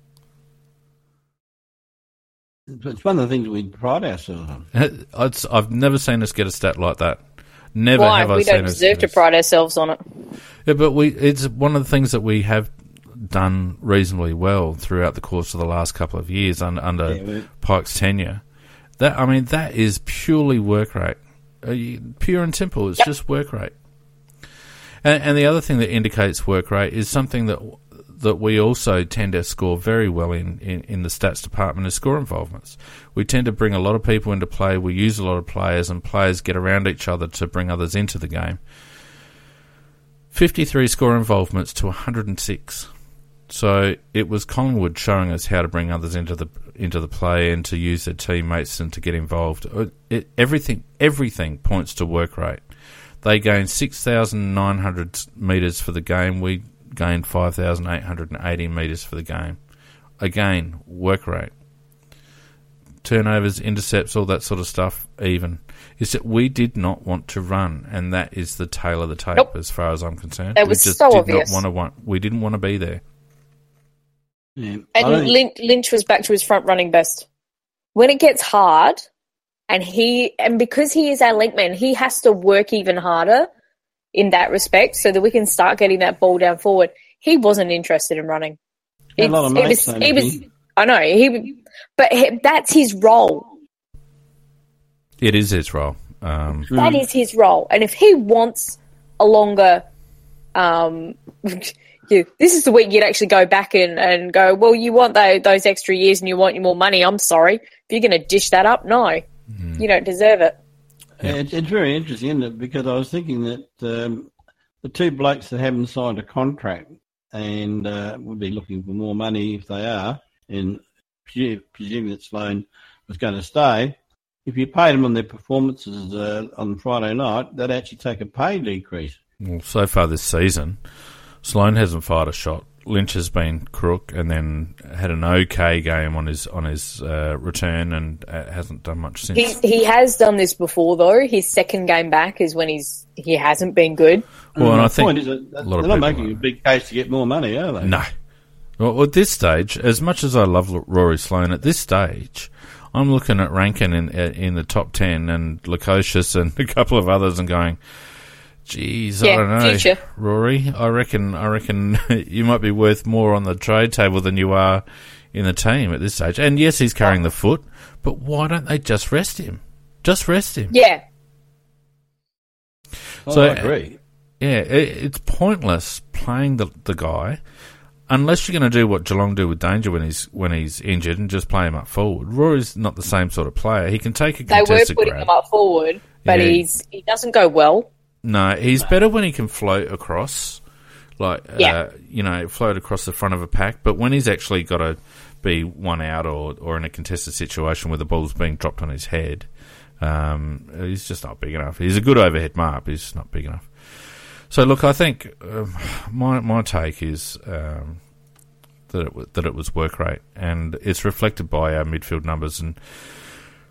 It's one of the things we pride ourselves on. It's, I've never seen us get a stat like that. Never Why? have I we seen us. We don't deserve to pride ourselves on it. Yeah, but we it's one of the things that we have done reasonably well throughout the course of the last couple of years under, under yeah, Pike's tenure. That I mean, that is purely work rate. Uh, pure and simple. It's yep. just work rate. And, and the other thing that indicates work rate is something that that we also tend to score very well in, in, in the stats department is score involvements. We tend to bring a lot of people into play. We use a lot of players, and players get around each other to bring others into the game. fifty-three score involvements to one hundred six. So it was Collingwood showing us how to bring others into the into the play and to use their teammates and to get involved. It, everything everything points to work rate. They gained six thousand nine hundred metres for the game. We gained five thousand eight hundred eighty metres for the game. Again, work rate. Turnovers, intercepts, all that sort of stuff, even. It's that we did not want to run, and that is the tail of the tape nope. as far as I'm concerned. It was we just so did obvious. Not want to want, we didn't want to be there. Yeah. And Lynch, Lynch was back to his front running best. When it gets hard... And he, and because he is our linkman, he has to work even harder in that respect so that we can start getting that ball down forward. He wasn't interested in running. A lot of mates, was, he was, I know, he, but he, that's his role. It is his role. Um, that is his role. And if he wants a longer, um, yeah, this is the week you'd actually go back and, and go, well, you want those, those extra years and you want your more money. I'm sorry. If you're going to dish that up, no. Mm. You don't deserve it. Yeah. It's, it's very interesting, isn't it? Because I was thinking that um, the two blokes that haven't signed a contract and uh, would be looking for more money if they are, and presuming that Sloane was going to stay, if you paid them on their performances uh, on Friday night, they'd actually take a pay decrease. Well, so far this season, Sloane hasn't fired a shot. Lynch has been crook and then had an okay game on his on his uh, return and uh, hasn't done much since. He, he has done this before, though. His second game back is when he's he hasn't been good. Well, and I think point is that they're not making a big case to get more money, are they? No. Well, at this stage, as much as I love Rory Sloane, at this stage, I'm looking at Rankin in in the top ten and Lukosius and a couple of others and going, Jeez, yeah, I don't know, future. Rory. I reckon, I reckon you might be worth more on the trade table than you are in the team at this stage. And yes, he's carrying the foot, but why don't they just rest him? Just rest him. Yeah. So, I agree. Yeah, it, it's pointless playing the the guy unless you're going to do what Geelong do with Danger when he's when he's injured and just play him up forward. Rory's not the same sort of player. He can take a contested grab. They were putting grab. him up forward, but yeah. he's he doesn't go well. No, he's no. better when he can float across, like, yeah. uh, you know, float across the front of a pack. But when he's actually got to be one out or, or in a contested situation where the ball's being dropped on his head, um, he's just not big enough. He's a good overhead mark, but he's just not big enough. So, look, I think um, my my take is um, that it w- that it was work rate, and it's reflected by our midfield numbers. And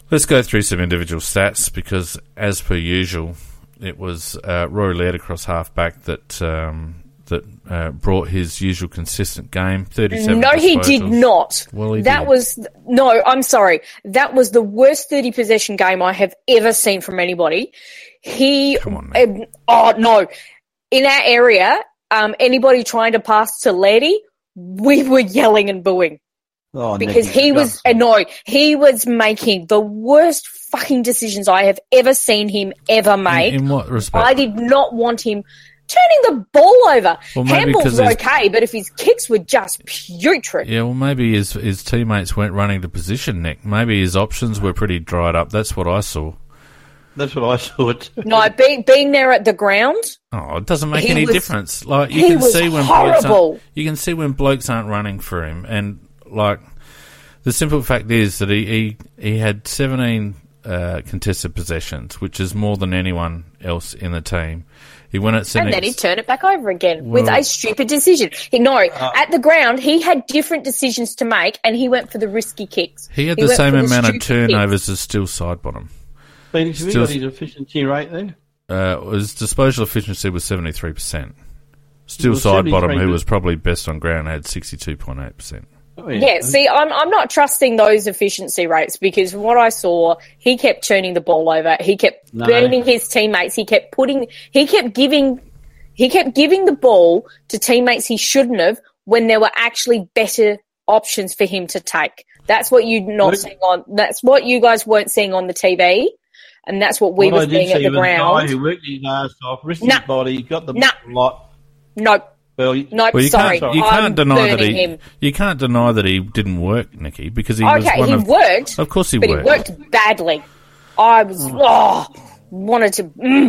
Let's go through some individual stats because, as per usual, it was uh, Rory Laird across half-back that um, that uh, brought his usual consistent game, thirty-seven No, disposals. he did not. Well, he that did. was... No, I'm sorry. That was the worst thirty-possession game I have ever seen from anybody. He... Come on, man. Um, oh, no. In our area, um, anybody trying to pass to Lairdy, we were yelling and booing. Oh, Because Nicky, he was annoyed. He was making the worst fucking decisions I have ever seen him ever make. In, in what respect? I did not want him turning the ball over. Well, maybe Handballs 'cause were his- okay, but if his kicks were just putrid. Yeah, well, maybe his his teammates weren't running to position, Nick. Maybe his options were pretty dried up. That's what I saw. That's what I saw too. No, being, being there at the ground, Oh, it doesn't make He any was- difference. Like you he can was see when blokes horrible. aren't, you can see when blokes aren't running for him, and like the simple fact is that he he, he had seventeen uh, contested possessions, which is more than anyone else in the team. He went at and then he'd turn it back over again with Well- a stupid decision. He, no, at the ground, he had different decisions to make, and he went for the risky kicks. He had He the went same for the amount of stupid turnovers as Still Sidebottom. Phoenix, have you Still- got his efficiency rate there? Uh, his disposal efficiency was seventy-three percent. Still Well, Sidebottom, seventy-three who was probably best on ground, had sixty-two point eight percent. Oh, Yeah, see, I'm I'm not trusting those efficiency rates because from what I saw, he kept turning the ball over. He kept No. burning his teammates. He kept putting. He kept giving. He kept giving the ball to teammates he shouldn't have when there were actually better options for him to take. That's what you not What- seeing on. That's what you guys weren't seeing on the T V, and that's what we What were I did seeing at see the was a guy ground. who worked his ass off, risked Nah. his body, got the Nah. lot. Nope, Well, you- nope. Well, you sorry, can't you I'm can't deny that burning he him. you can't deny that he didn't work, Nicky, because he was Okay, one he of worked. Of course he but worked. he worked badly. I was oh, wanted to. Mm.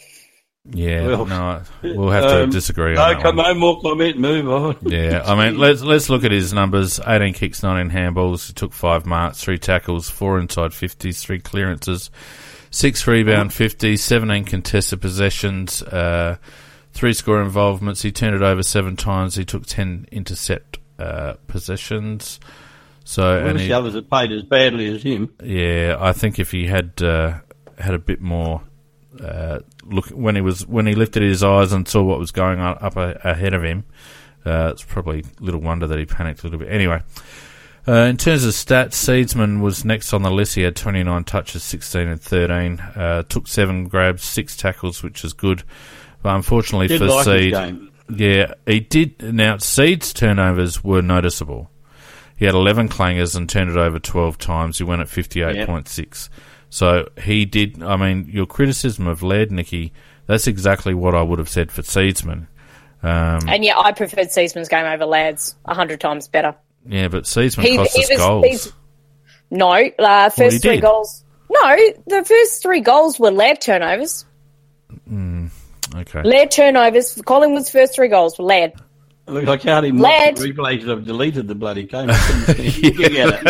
Yeah, Well, no, we'll have to um, disagree no, on that come one. no more comment. Move on. Yeah, I mean, let's let's look at his numbers: eighteen kicks, nineteen handballs. He took five marks, three tackles, four inside fifties, three clearances, six rebound fifties, seventeen contested possessions, uh, three score involvements. He turned it over seven times. He took ten intercept uh, possessions. So, I and wish he, the others had played as badly as him. yeah, I think if he had uh, had a bit more uh, look when he was when he lifted his eyes and saw what was going on up a, ahead of him, uh, it's probably little wonder that he panicked a little bit. Anyway, uh, in terms of stats, Seedsman was next on the list. He had twenty-nine touches, sixteen and thirteen. Uh, took seven grabs, six tackles, which is good. But unfortunately Did for like his Seed, game. yeah, he did. Now Seed's turnovers were noticeable. He had eleven clangers and turned it over twelve times. He went at fifty-eight point six. So he did, I mean, your criticism of Laird, Nicky, that's exactly what I would have said for Seedsman. Um, And yeah, I preferred Seadsman's game over Ladd's a hundred times better. yeah, but Seedsman He- cost he us was- goals. he's- No, uh, Well, he first three did. goals. No, the first three goals were Laird turnovers. Okay. Laird turnovers. Collingwood's first three goals were Laird. Look, I can't even Lad. watch the replays. I've deleted the bloody game. I couldn't see anything at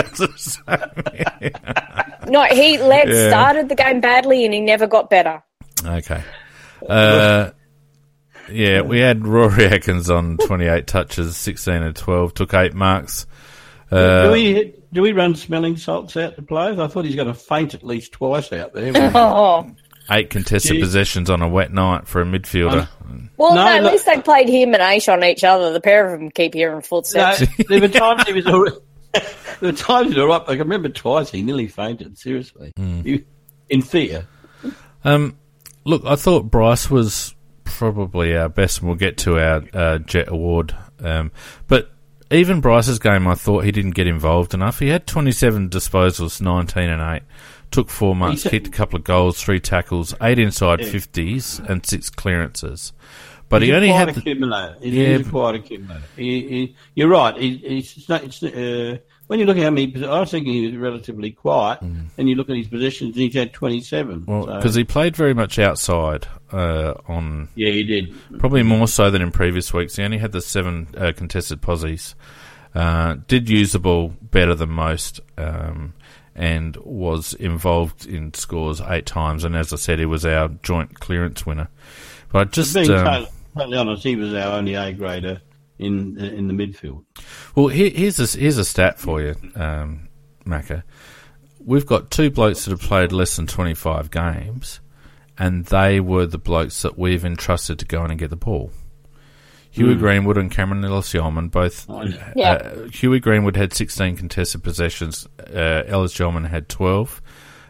it. No, he Laird Yeah. started the game badly and he never got better. Okay. Uh, yeah, we had Rory Atkins on twenty-eight touches, sixteen and twelve, took eight marks. Uh, do we do we run smelling salts out to players? I thought he's going to faint at least twice out there. Oh. eight contested Gee. possessions on a wet night for a midfielder. Well, No, no, at look- least they played him and Aish on each other. The pair of them keep hearing No, footsteps. there were times he was all right. There were times he was all right. Like, I remember twice he nearly fainted. Seriously, He- in fear. Um, look, I thought Bryce was probably our best, and we'll get to our uh, Jet Award. Um, but even Bryce's game, I thought he didn't get involved enough. He had twenty-seven disposals, nineteen and eight. Took four marks, He's- kicked a couple of goals, three tackles, eight inside Yeah. fifties, and six clearances. But He's he a only quite had the, accumulator. He's, Yeah, he's a quite accumulator. He, he, you're right. He, he's it's not, it's, uh, when you look at how many, I was thinking he was relatively quiet, and you look at his positions, and he's had twenty-seven. well, so- because he played very much outside uh, on yeah, he did. probably more so than in previous weeks. He only had the seven uh, contested posies. Uh, did use the ball better than most, um, and was involved in scores eight times. And as I said, he was our joint clearance winner. But I just Being um, totally, totally honest, he was our only A grader in in the midfield. well, here, here's a here's a stat for you, um, Macca. we've got two blokes that have played less than twenty-five games, and they were the blokes that we've entrusted to go in and get the ball. Huey mm. Greenwood and Cameron Ellis-Yolmen both. Yeah. Uh, Huey Greenwood had sixteen contested possessions. Uh, Ellis-Yolmen had twelve.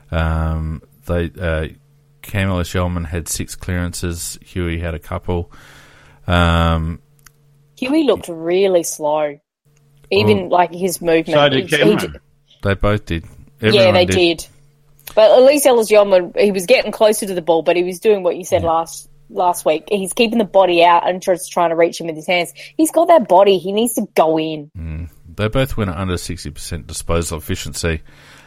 Um, they uh, Cam Ellis-Yolmen had six clearances. Huey had a couple. Um, Huey looked really slow, even well, like his movement. So did Cameron. He, they both did. Everyone yeah, they did. did. But at least Ellis-Yolmen, he was getting closer to the ball, but he was doing what you said yeah. last. Last week, he's keeping the body out and just trying to reach him with his hands. He's got that body. He needs to go in. Mm. They both went at under sixty percent disposal efficiency.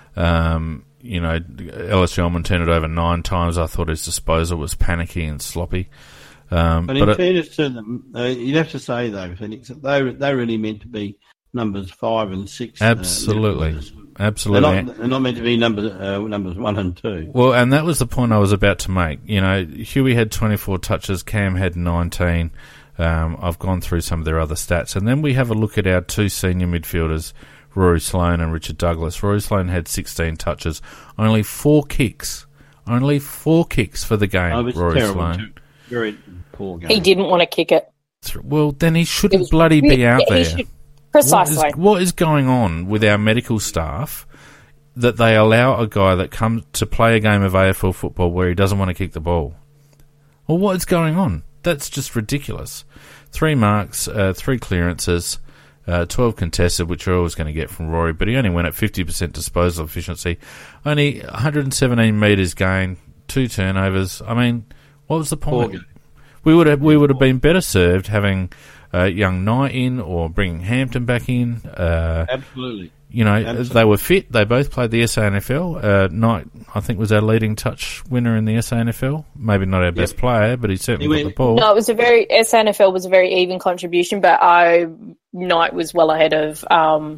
Um, you know, Ellis-Yolmen turned it over nine times. I thought his disposal was panicky and sloppy. Um, but in but fairness it, to them, uh, you'd have to say, though, Phoenix, that they, they really meant to be numbers five and six. Absolutely. Uh, Absolutely. They're not, they're not meant to be number, uh, numbers one and two. Well, and that was the point I was about to make. You know, Huey had twenty-four touches, Cam had nineteen. Um, I've gone through some of their other stats. And then we have a look at our two senior midfielders, Rory Sloane and Richard Douglas. Rory Sloane had sixteen touches, only four kicks. Only four kicks for the game, oh, Rory terrible, Sloane. too. Very poor game. He didn't want to kick it. Well, then he shouldn't bloody be out yeah, there. Should, precisely. What is, what is going on with our medical staff that they allow a guy that comes to play a game of A F L football where he doesn't want to kick the ball? Well, what is going on? That's just ridiculous. Three marks, uh, three clearances, uh, twelve contested, which you're always going to get from Rory, but he only went at fifty percent disposal efficiency. Only one hundred seventeen metres gained, two turnovers. I mean, what was the point? We would have we would have been better served having uh, young Knight in or bringing Hampton back in. Uh, Absolutely. You know, Absolutely. They were fit. They both played the S A N F L. Uh, Knight, I think, was our leading touch winner in the S A N F L. Maybe not our best yep. player, but he certainly he got the ball. No, it was a very S A N F L was a very even contribution, but I Knight was well ahead of um,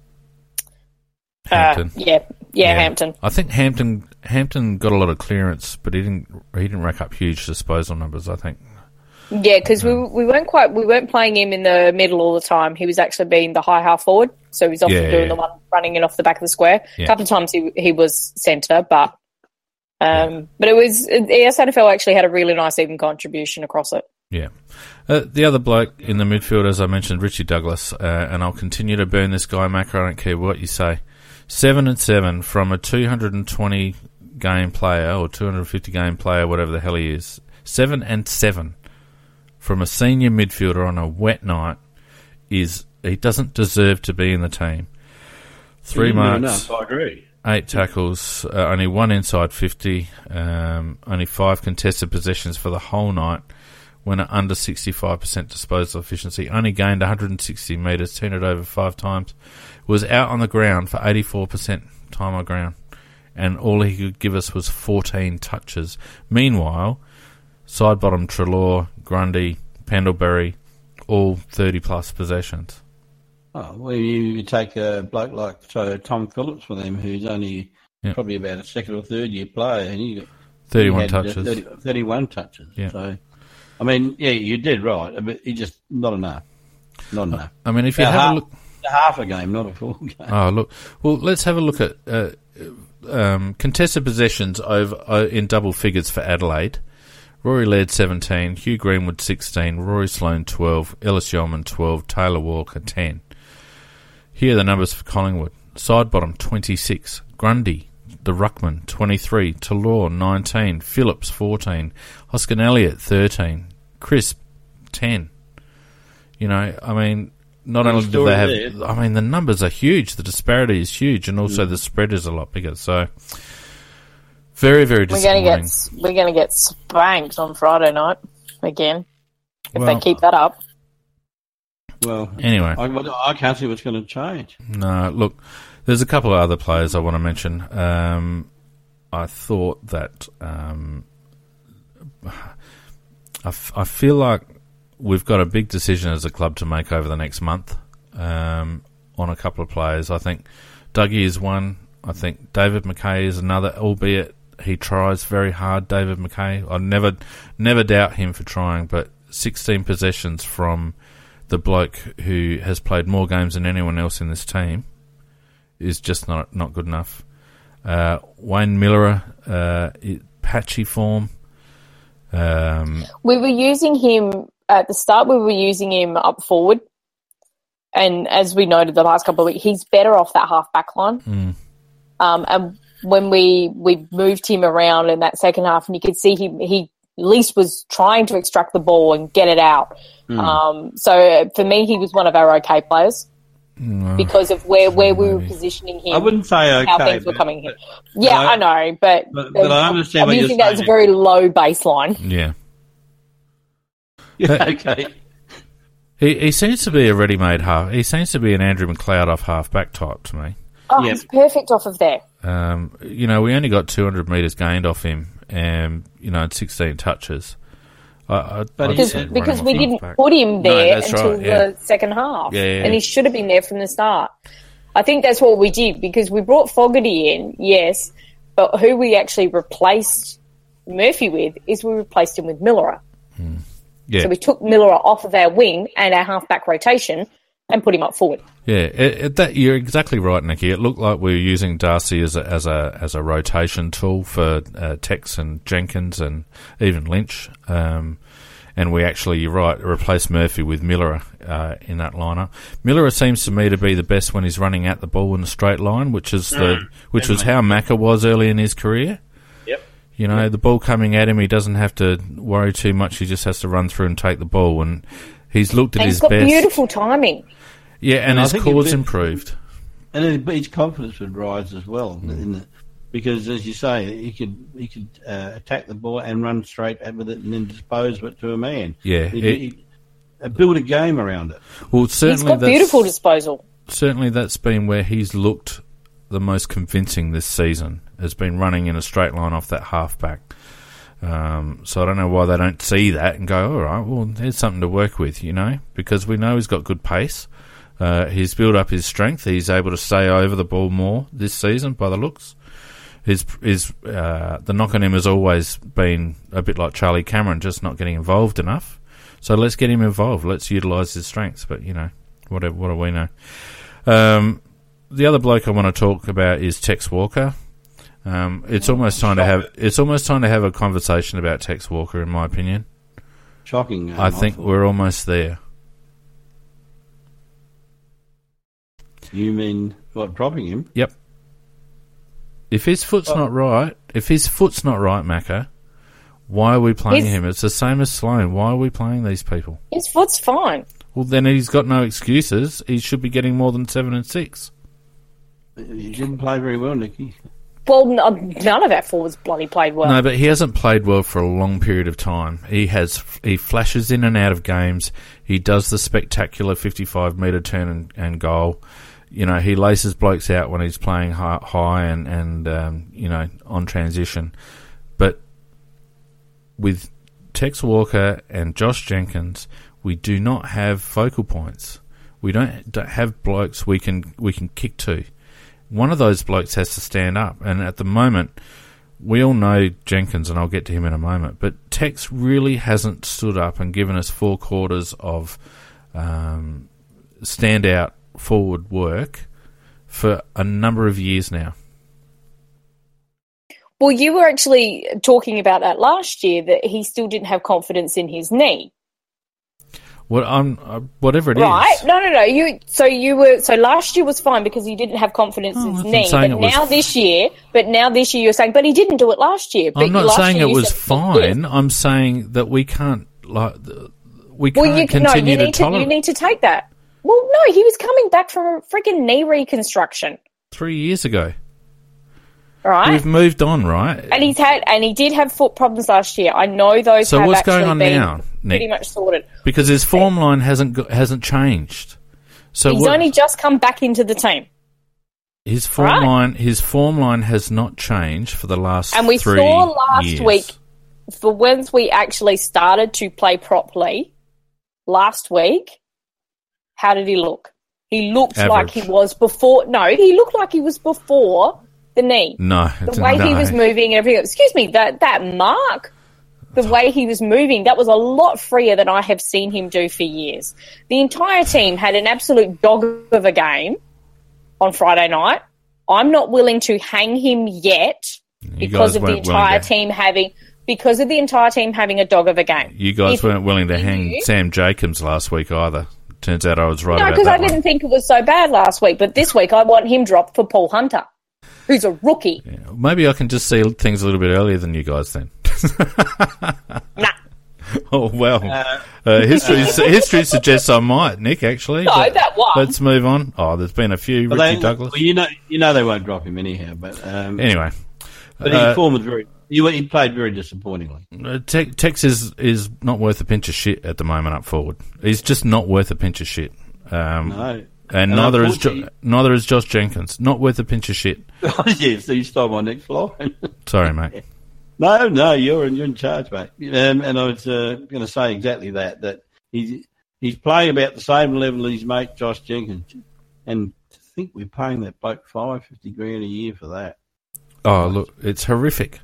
Hampton. Uh, yeah, yeah, yeah, Hampton. I think Hampton Hampton got a lot of clearance, but he didn't. He didn't rack up huge disposal numbers, I think. Yeah, because um, we we weren't quite we weren't playing him in the middle all the time. He was actually being the high half forward, so he was often yeah, doing yeah. the one running in off the back of the square. Yeah. A couple of times he he was centre, but um, yeah. but it was the S A N F L actually had a really nice even contribution across it. Yeah, uh, the other bloke in the midfield, as I mentioned, Richie Douglas, uh, and I'll continue to burn this guy, Macro. I don't care what you say. Seven and seven from a two hundred and twenty game player or two hundred and fifty game player, whatever the hell he is. Seven and seven. From a senior midfielder on a wet night is he doesn't deserve to be in the team. Three marks, enough, I agree. Eight tackles, uh, only one inside fifty, um, only five contested possessions for the whole night. Went at under sixty-five percent disposal efficiency. Only gained one hundred sixty metres, turned it over five times. Was out on the ground for eighty-four percent time on ground, and all he could give us was fourteen touches. Meanwhile, side bottom Treloar, Grundy, Pendlebury, all thirty plus possessions. Oh, well, you take a bloke like so Tom Phillips for them, who's only yep. probably about a second or third year player, and he got thirty-one he touches. thirty, thirty-one touches. Yeah. So, I mean, yeah, you did right, but he just not enough. Not enough. I mean, if you about have half, a look, half a game, not a full game. Oh, look. Well, let's have a look at uh, um, contested possessions over uh, in double figures for Adelaide. Rory Laird seventeen, Hugh Greenwood sixteen, Rory Sloane twelve, Ellis-Yolmen twelve, Taylor Walker ten. Here are the numbers for Collingwood. Side bottom twenty-six, Grundy, the Ruckman twenty-three, Treloar nineteen, Phillips fourteen, Hoskin Elliott thirteen, Crisp ten. You know, I mean, not only do they have, there. I mean, the numbers are huge, the disparity is huge, and also mm. the spread is a lot bigger. So, very, very disappointing. We're going to get we're going to get spanked on Friday night again if well, they keep that up. Well, anyway, I, I can't see what's going to change. No, look, there's a couple of other players I want to mention. Um, I thought that um, I, f- I feel like we've got a big decision as a club to make over the next month um, on a couple of players. I think Dougie is one. I think David McKay is another, albeit he tries very hard, David McKay. I never never doubt him for trying, but sixteen possessions from the bloke who has played more games than anyone else in this team is just not not good enough. Uh, Wayne Miller, uh, patchy form. Um, we were using him at the start. We were using him up forward, and as we noted the last couple of weeks, he's better off that half back line. Mm. Um, and when we we moved him around in that second half, and you could see he he at least was trying to extract the ball and get it out. Mm. Um, so for me, he was one of our okay players. No, because of where, where we were positioning him. I wouldn't say okay. How things but, were coming in. But, yeah, but I, I know, but, but, but I understand I'm what using you're that as a saying. very low baseline. Yeah. yeah okay. He he seems to be a ready-made half. He seems to be an Andrew McLeod off half-back type to me. Oh, yep. He's perfect off of there. Um, you know, we only got two hundred metres gained off him, and you know, sixteen touches. I, I, but because because we didn't back. put him there no, until right, yeah. the second half, yeah, yeah, and he should have been there from the start. I think that's what we did because we brought Fogarty in, yes, but who we actually replaced Murphy with is we replaced him with Miller. Hmm. Yeah. So we took Miller off of our wing and our half-back rotation and put him up forward. Yeah, it, it, that you're exactly right, Nikki. It looked like we were using Darcy as a as a as a rotation tool for uh, Tex and Jenkins and even Lynch. Um, and we actually, you're right, replaced Murphy with Miller uh, in that lineup. Miller seems to me to be the best when he's running at the ball in a straight line, which is the mm, which was how Macca was early in his career. Yep. You know, yep. The ball coming at him, he doesn't have to worry too much. He just has to run through and take the ball, and he's looked at and his he's got best. Beautiful timing. Yeah, and, and his core's improved. And his confidence would rise as well, mm. in the, because as you say, he could he could uh, attack the ball and run straight with it and then dispose of it to a man. Yeah, he, it, he, uh, build a game around it. Well, certainly he's got that's, beautiful disposal. Certainly, that's been where he's looked the most convincing this season. Has been running in a straight line off that halfback. Um, so I don't know why they don't see that and go, all right, well, there's something to work with, you know, because we know he's got good pace. Uh, he's built up his strength. He's able to stay over the ball more this season by the looks. His, his, uh, the knock on him has always been a bit like Charlie Cameron, just not getting involved enough. So let's get him involved. Let's utilise his strengths. But, you know, whatever, what do we know? Um, the other bloke I want to talk about is Tex Walker. Um, it's almost time to have, it's almost time to have a conversation about Tex Walker, in my opinion. Shocking. Um, I think we're almost there. You mean what? Dropping him? Yep. If his foot's oh. not right, if his foot's not right, Macca, why are we playing his, him? It's the same as Sloane. Why are we playing these people? His foot's fine. Well, then he's got no excuses. He should be getting more than seven and six. He didn't play very well, Nicky. Well, none of our forwards bloody played well. No, but he hasn't played well for a long period of time. He has he flashes in and out of games. He does the spectacular fifty-five metre turn and, and goal. You know, he laces blokes out when he's playing high, high and, and um, you know, on transition. But with Tex Walker and Josh Jenkins, we do not have focal points. We don't, don't have blokes we can we can kick to. One of those blokes has to stand up. And at the moment, we all know Jenkins, and I'll get to him in a moment, but Tex really hasn't stood up and given us four quarters of um, standout forward work for a number of years now. Well, you were actually talking about that last year, that he still didn't have confidence in his knee. What um, uh, whatever it right. is. Right? No, no, no. You so you were so last year was fine because he didn't have confidence oh, in his knee. But now was... this year, but now this year you're saying, but he didn't do it last year. But I'm not saying it was fine. Yes. I'm saying that we can't like we can't well, you, continue no, you to need tolerate. To, you need to take that. Well, no, he was coming back from a freaking knee reconstruction three years ago. Right. We've moved on, right? And he's had, and he did have foot problems last year. I know those. So have what's actually going on been now, Nick? Pretty much sorted. Because his form line hasn't got, hasn't changed. So he's what, only just come back into the team. His form right? line, his form line has not changed for the last. And we three saw last years. week, for once we actually started to play properly. Last week, how did he look? He looked Average. like he was before. No, he looked like he was before the knee. No, the way no. he was moving and everything. Excuse me, that that mark, the way he was moving, that was a lot freer than I have seen him do for years. The entire team had an absolute dog of a game on Friday night. I'm not willing to hang him yet You because guys of the weren't willing entire to- team having because of the entire team having a dog of a game. You guys If- weren't willing to hang you- Sam Jacobs last week either. Turns out I was right No, about because that I didn't one. think it was so bad last week, but this week I want him dropped for Paul Hunter, who's a rookie. Yeah, maybe I can just see things a little bit earlier than you guys then. Nah. Oh, well. Uh, Uh, history history suggests I might, Nick, actually. No, but that one. Let's move on. Oh, there's been a few. But Richie they, Douglas. well, you know, you know they won't drop him anyhow. But um, Anyway. but uh, his form was very. He, he played very disappointingly. Uh, Te- Tex is, is not worth a pinch of shit at the moment up forward. He's just not worth a pinch of shit. Um, No, And, And neither is jo- unfortunately- neither is Josh Jenkins. Not worth a pinch of shit. yes, so you stole my next line. Sorry, mate. No, no, you're in, you're in charge, mate. Um, and I was uh, going to say exactly that, that he's, he's playing about the same level as his mate Josh Jenkins. And to think we're paying that bloke five fifty grand a year for that. Oh, look, it's horrific.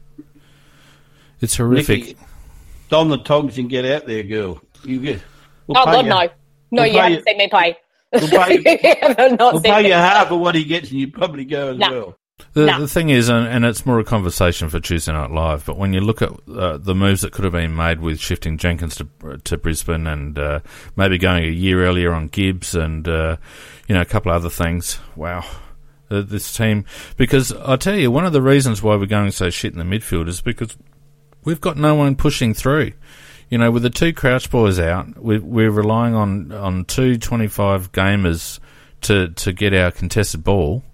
It's horrific. Nicky, Don the Togs and get out there, girl. You get. We'll Oh, pay God, you, no. No, we'll you pay haven't you- seen me play. We'll pay you, You have not we'll seen pay me you play. half of what he gets and you probably go as No. well. The, No. the thing is, and, and it's more a conversation for Tuesday Night Live, but when you look at uh, the moves that could have been made with shifting Jenkins to to Brisbane and uh, maybe going a year earlier on Gibbs and, uh, you know, a couple of other things, wow. Uh, this team, because I'll tell you, one of the reasons why we're going so shit in the midfield is because we've got no one pushing through. You know, with the two Crouch boys out, we, we're relying on, on two twenty-five gamers to, to get our contested ball.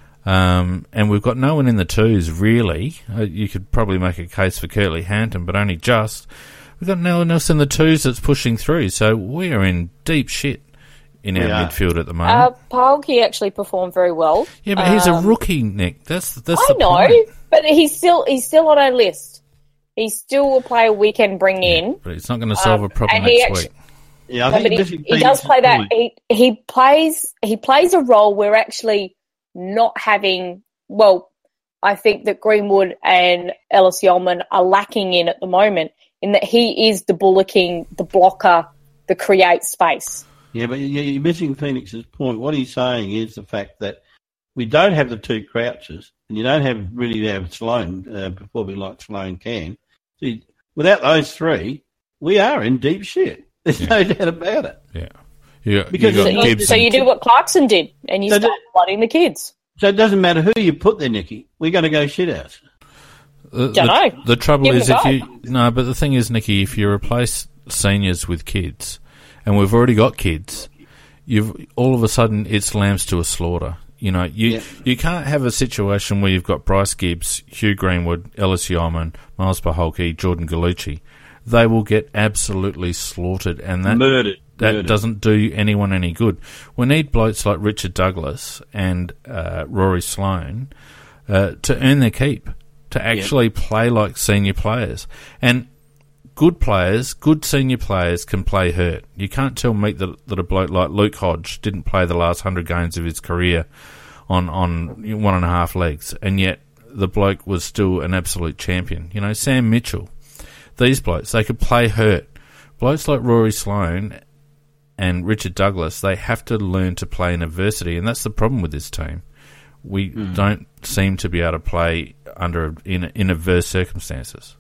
Um, and we've got no one in the twos, really. Uh, you could probably make a case for Curtly Hampton, but only just. We've got no one else in the twos that's pushing through, so we are in deep shit in our We are. midfield at the Uh, moment. Paulke actually performed very well. yeah, but he's a Um, rookie, Nick. That's that's I the know, point. but he's still he's still on our list. He's still a player we can bring in. But it's not going to solve Um, a problem and he next actu- week. Yeah, I No, think but he, missing he Phoenix does is play that. point. He he plays he plays a role where actually not having. Well, I think that Greenwood and Ellis Yeoman are lacking in at the moment in that he is the bullocking, the blocker, the create space. Yeah, but you- you're missing Phoenix's point. What he's saying is the fact that we don't have the two Crouches, and you don't have really have Sloan uh, performing like Sloan can. So you, without those three, we are in deep shit. There's no doubt about it. Yeah. You, Because you So got Got you, Gibson. so you do what Clarkson did, and you So start the- flooding the kids. So it doesn't matter who you put there, Nicky. We're going to go shit house. The, Don't the, know. the trouble Give him is a if go. you no, but the thing is, Nicky, if you replace seniors with kids, and we've already got kids, you've all of a sudden it's lambs to a slaughter. You know, you Yeah. you can't have a situation where you've got Bryce Gibbs, Hugh Greenwood, Ellis Yeoman, Miles Paholke, Jordan Gallucci. They will get absolutely slaughtered, and that Murdered. that Murdered. doesn't do anyone any good. We need blokes like Richard Douglas and uh, Rory Sloane uh, to earn their keep, to actually play like senior players. And good players, good senior players can play hurt. You can't tell me that, that a bloke like Luke Hodge didn't play the last hundred games of his career on, on one and a half legs, and yet the bloke was still an absolute champion. You know, Sam Mitchell, these blokes, they could play hurt. Blokes like Rory Sloane and Richard Douglas, they have to learn to play in adversity, and that's the problem with this team. We Mm. don't seem to be able to play under in in adverse circumstances.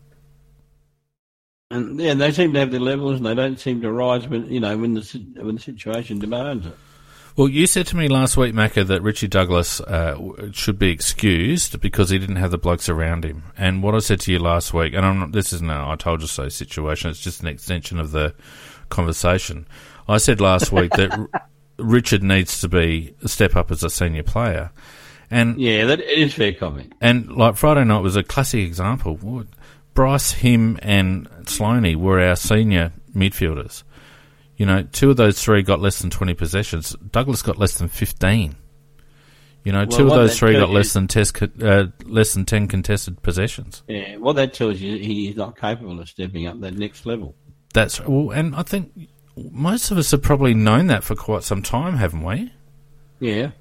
And yeah, they seem to have their levels, and they don't seem to rise when you know when the si- when the situation demands it. Well, you said to me last week, Macca, that Richie Douglas uh, w- should be excused because he didn't have the blokes around him. And what I said to you last week, and I'm not, this isn't a I told you so situation, it's just an extension of the conversation. I said last week that R- Richard needs to be a step up as a senior player. And Yeah, that it is fair comment. And like Friday night was a classic example. What- Bryce, him, and Sloaney were our senior midfielders. You know, two of those three got less than twenty possessions. Douglas got less than fifteen. You know, Well, two of what those that three tells got you- less than test, uh, less than ten contested possessions. Yeah, what that tells you, he's not capable of stepping up that next level. That's well, and I think most of us have probably known that for quite some time, haven't we? Yeah,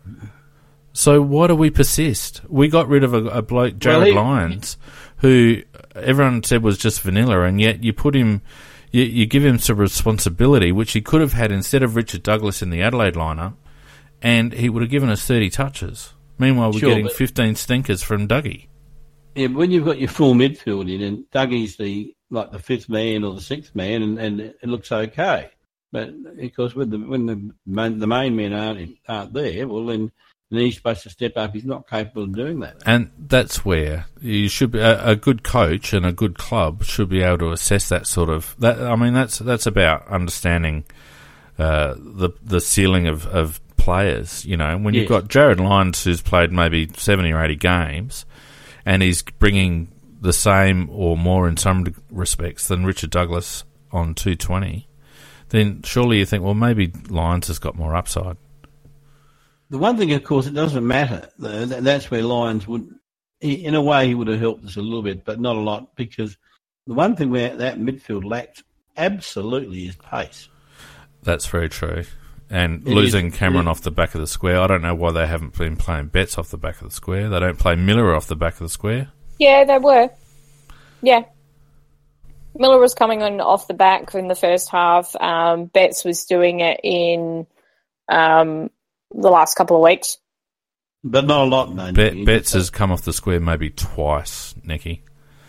So why do we persist? We got rid of a, a bloke, Jared Well, he- Lyons, who everyone said was just vanilla, and yet you put him, you, you give him some responsibility, which he could have had instead of Richard Douglas in the Adelaide lineup, and he would have given us thirty touches. Meanwhile, we're Sure, getting but- fifteen stinkers from Dougie. Yeah, but when you've got your full midfield in, and Dougie's the like the fifth man or the sixth man, and, and it looks okay. But of course, with the when the main, the main men aren't aren't there, well then, then he's supposed to step up. He's not capable of doing that. And that's where you should be. A, a good coach and a good club should be able to assess that sort of. That I mean, that's that's about understanding uh, the the ceiling of, of players. You know, when Yes. you've got Jared Lyons who's played maybe seventy or eighty games, and he's bringing the same or more in some respects than Richard Douglas on two twenty. Then surely you think, well, maybe Lyons has got more upside. The one thing, of course, it doesn't matter. though, that- That's where Lyons would, he, in a way, he would have helped us a little bit, but not a lot, because the one thing where that midfield lacks absolutely is pace. That's very true. And It losing is- Cameron it- off the back of the square, I don't know why they haven't been playing Betts off the back of the square. They don't play Miller off the back of the square. Yeah, they were. Yeah. Miller was coming on off the back in the first half. Um, Betts was doing it in um, the last couple of weeks. But not a lot, no. Bet, Nicky. Betts has come off the square maybe twice, Nicky.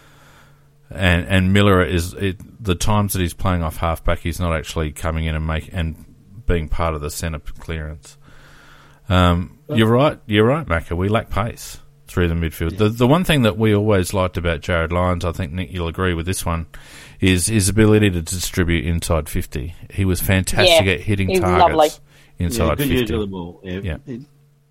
And and Miller is it, the times that he's playing off halfback, he's not actually coming in and make and being part of the centre clearance. Um, you're right, you're right, Macca. We lack pace through the midfield. The the one thing that we always liked about Jared Lyons, I think Nick, you'll agree with this one, is his ability to distribute inside fifty. He was fantastic Yeah, at hitting he's targets lovely. yeah, inside good use fifty. of the ball. Yeah. Yeah. It-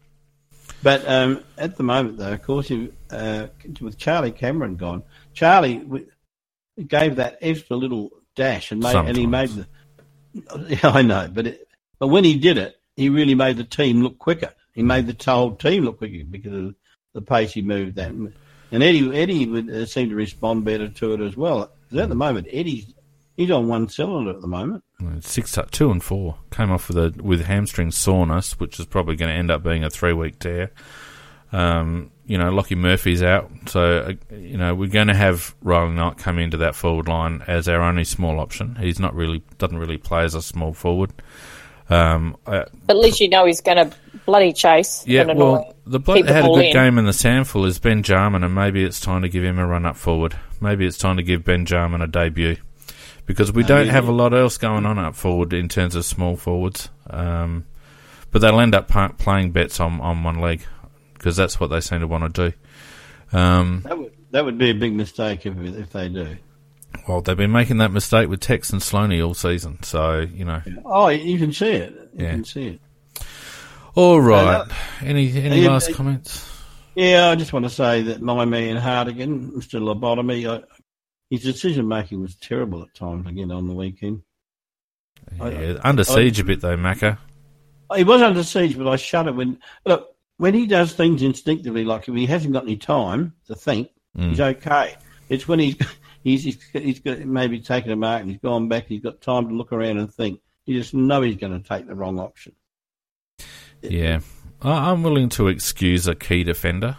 but um, at the moment, though, of course, you, uh, with Charlie Cameron gone, Charlie w- gave that extra little dash and made, and he made the. Yeah, I know, but it, but when he did it, he really made the team look quicker. He made the whole team look quicker because of the pace he moved that. And Eddie Eddie would uh, seem to respond better to it as well. 'Cause at the moment, Eddie's he's on one cylinder at the moment. Six, two and four. Came off with a with hamstring soreness, which is probably going to end up being a three week tear. Um, you know, Lockie Murphy's out, so uh, you know we're going to have Riley Knight come into that forward line as our only small option. He's not really doesn't really play as a small forward. Um, I, But at least you know he's going to bloody chase. yeah, and well, annoy the bloke that had a people good in. game in the Sandful is Ben Jarman, and maybe it's time to give him a run up forward. Maybe it's time to give Ben Jarman a debut. Because we don't have a lot else going on up forward in terms of small forwards. Um, but they'll end up pa- playing Betts on, on one leg because that's what they seem to want to do. Um, That would that would be a big mistake if if they do. well, they've been making that mistake with Tex and Sloaney all season. So, you know. Oh, you can see it. You Yeah. can see it. All right. Uh, any any yeah, last uh, comments? Yeah, I just want to say that my man Hardigan, Mister Lobotomy, I, his decision making was terrible at times again on the weekend. Yeah, under siege a bit though, Macca. He was under siege, but I shudder when look when he does things instinctively, like if he hasn't got any time to think, Mm. he's okay. It's when he's he's he's, he's got, maybe taken a mark and he's gone back, he's got time to look around and think. You just know he's going to take the wrong option. Yeah. I- I'm willing to excuse a key defender.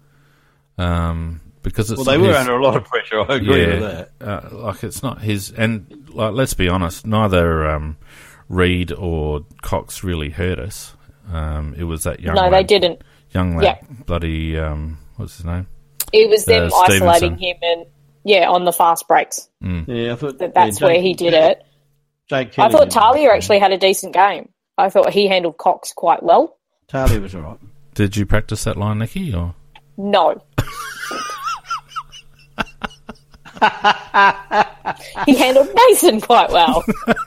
Um, because it's Well, they not were his- under a lot of pressure. I agree with that. Uh, like it's not his, and like let's be honest, neither um, Reed or Cox really hurt us. Um, it was that young No, lad, they didn't. young lad, Yeah. bloody um, what's his name? It was them Uh, isolating Stevenson. him and, yeah, on the fast breaks. Yeah, I thought That That's yeah, where Jake- he did it. Jake I Kennedy thought did. Talia actually had a decent game. I thought he handled Cox quite well. Talia was all right. Did you practice that line, Nicky? Or No. He handled Mason quite well.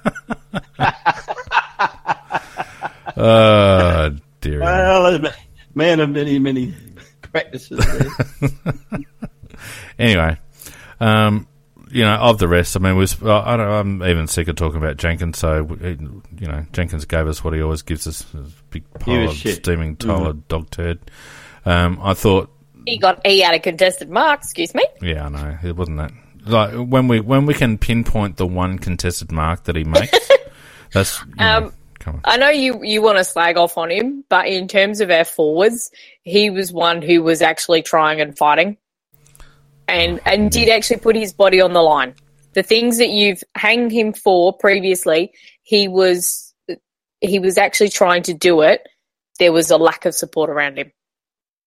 uh, dear. Well, man of many, many practices there. Anyway, um, you know, of the rest, I mean, was I don't, I'm even sick of talking about Jenkins. So, you know, Jenkins gave us what he always gives us: a big pile was of shit. steaming Tyler Mhm. dog turd. Um, I thought, He got he had a contested mark, excuse me. yeah, I know it wasn't that. Like when we when we can pinpoint the one contested mark that he makes, that's you know, Um, come on. I know you, you want to slag off on him, but in terms of our forwards, he was one who was actually trying and fighting and, and did actually put his body on the line. The things that you've hanged him for previously, he was he was actually trying to do it. There was a lack of support around him.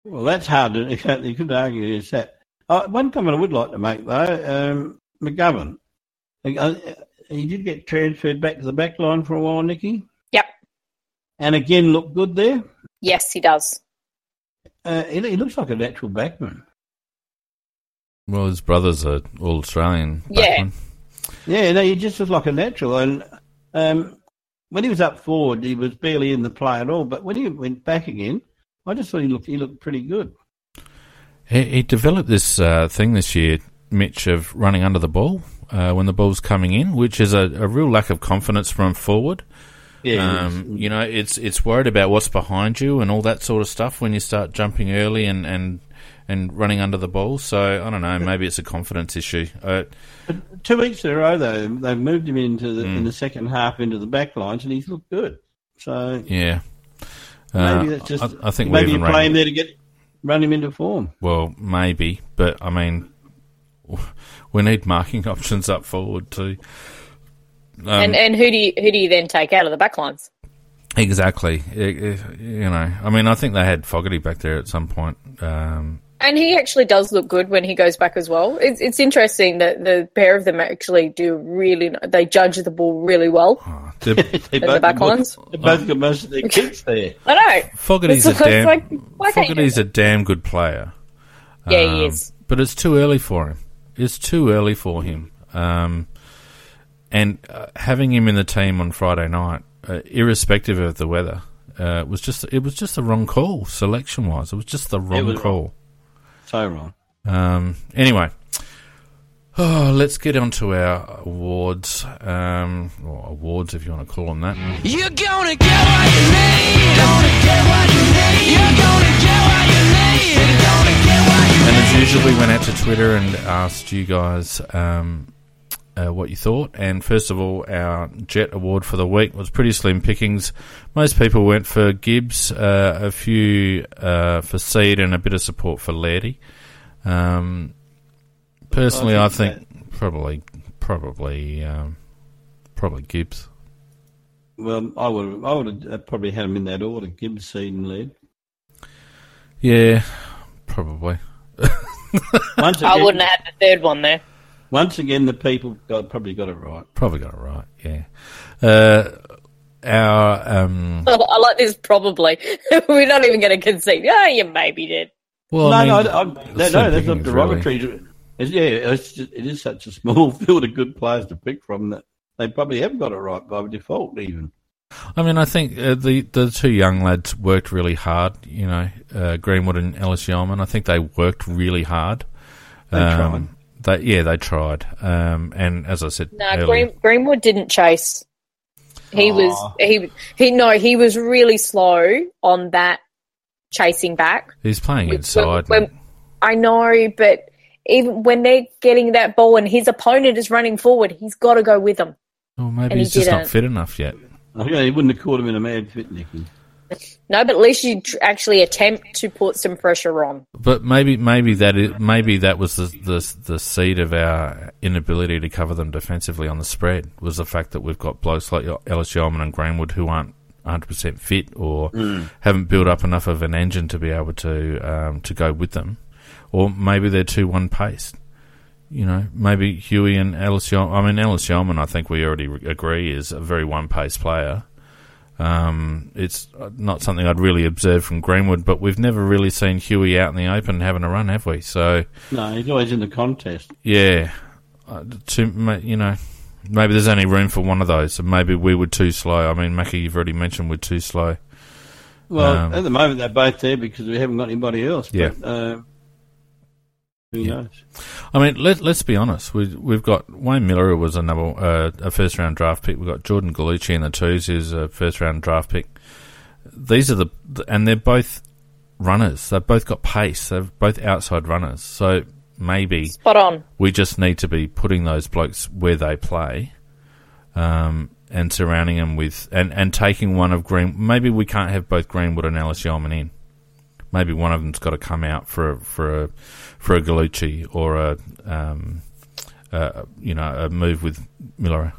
Well, that's hard. To, you could argue against that. Uh, one comment I would like to make, though, um, McGovern, uh, he did get transferred back to the back line for a while, Nikki. Yep. And again, looked good there. Yes, he does. Uh, he, he looks like a natural backman. Well, his brother's a all Australian Yeah. backman. Yeah, no, he just looks like a natural. And um, when he was up forward, he was barely in the play at all. But when he went back again, I just thought he looked he looked pretty good. He, he developed this uh, thing this year, Mitch, of running under the ball uh, when the ball's coming in, which is a, a real lack of confidence from forward. Yeah, um, you know, it's it's worried about what's behind you and all that sort of stuff when you start jumping early and, and, and running under the ball. So, I don't know, maybe it's a confidence issue. Uh, Two weeks in a row, though, they've moved him into the, Mm. in the second half into the back lines, and he's looked good. So yeah. maybe Uh, that's just I, I think maybe we you even play ran, him there to get run him into form. Well, maybe, but I mean, we need marking options up forward too. Um, and and who do you who do you then take out of the back lines? Exactly. It- it- you know, I mean, I think they had Fogarty back there at some point. Um, And he actually does look good when he goes back as well. It's it's interesting that the pair of them actually do really. They judge the ball really well oh, they're- They in the back lines. They both got most of their kicks there. I know. Fogarty's a It's like- damn like, why can't you do Fogarty's a damn good player. Yeah, Um, he is. But it's too early for him. It's too early for him. Um, and uh, having him in the team on Friday night, uh, irrespective of the weather, uh, was just it was just the wrong call selection wise. It was just the wrong was call. So wrong. Um, anyway, oh, let's get on to our awards, um, or awards if you want to call them that. You're gonna get what you need. Gonna get what you need. You're gonna get what you need. You're gonna get what you need. And as usual, we went out to Twitter and asked you guys um, uh, what you thought. And first of all, our Jet Award for the week was pretty slim pickings. Most people went for Gibbs, uh, a few uh, for Seed, and a bit of support for Lairdy. Um, personally, I I think, think probably, probably, um, probably Gibbs. Well, I would I would have probably had him in that order: Gibbs, Seed, and Lead. Yeah, probably. Once I again, wouldn't have had the third one there. once again, the people got, probably got it right. Probably got it right. Yeah. Uh, our um, I like this probably. We're not even going to concede. Oh, you maybe did. well, no, I mean, no, I, I, no, slim no, that's not pickings, really. derogatory. It's, yeah, it's just, it is such a small field of good players to pick from that they probably have got it right by default, even. I mean, I think uh, the the two young lads worked really hard. You know, uh, Greenwood and Ellis Yeoman. I think they worked really hard. They um, They, yeah, they tried. Um, and as I said, No, earlier, Green, Greenwood didn't chase. He Aw. was he he no he was really slow on that chasing back. he's playing When- inside. when- I know, but even when they're getting that ball and his opponent is running forward, he's got to go with them. well, maybe and he he's just not didn't. fit enough yet. I think he wouldn't have caught him in a mad fit, Nicky. No, but at least you tr- actually attempt to put some pressure on. But maybe, maybe that is, maybe that was the, the the seed of our inability to cover them defensively on the spread. Was the fact that we've got blokes like Ellis Yeoman and Greenwood who aren't one hundred percent fit or Mm. haven't built up enough of an engine to be able to um, to go with them, or maybe they're too one paced. You know, maybe Huey and Ellis Yeoman. I mean, Ellis Yeoman, I think we already re- agree, is a very one pace player. Um, it's not something I'd really observed from Greenwood, but we've never really seen Huey out in the open having a run, have we? So, No, he's always in the contest. yeah, uh, to, ma- you know, maybe there's only room for one of those, and maybe we were too slow. I mean, Mackie, you've already mentioned we're too slow. Well, Um, at the moment they're both there because we haven't got anybody else. Yeah. But, uh, who Yeah. knows? I mean, let, let's be honest. We, we've got Wayne Miller, who was a number, uh, a first round draft pick. We've got Jordan Gallucci in the twos, who's a first round draft pick. These are the, and they're both runners. They've both got pace. They're both outside runners. So maybe Spot on. we just need to be putting those blokes where they play, um, and surrounding them with, and, and taking one of Green. Maybe we can't have both Greenwood and Ellis Yeoman in. Maybe one of them's got to come out for a, for a for a Gallucci or a um, uh, you know a move with Miller.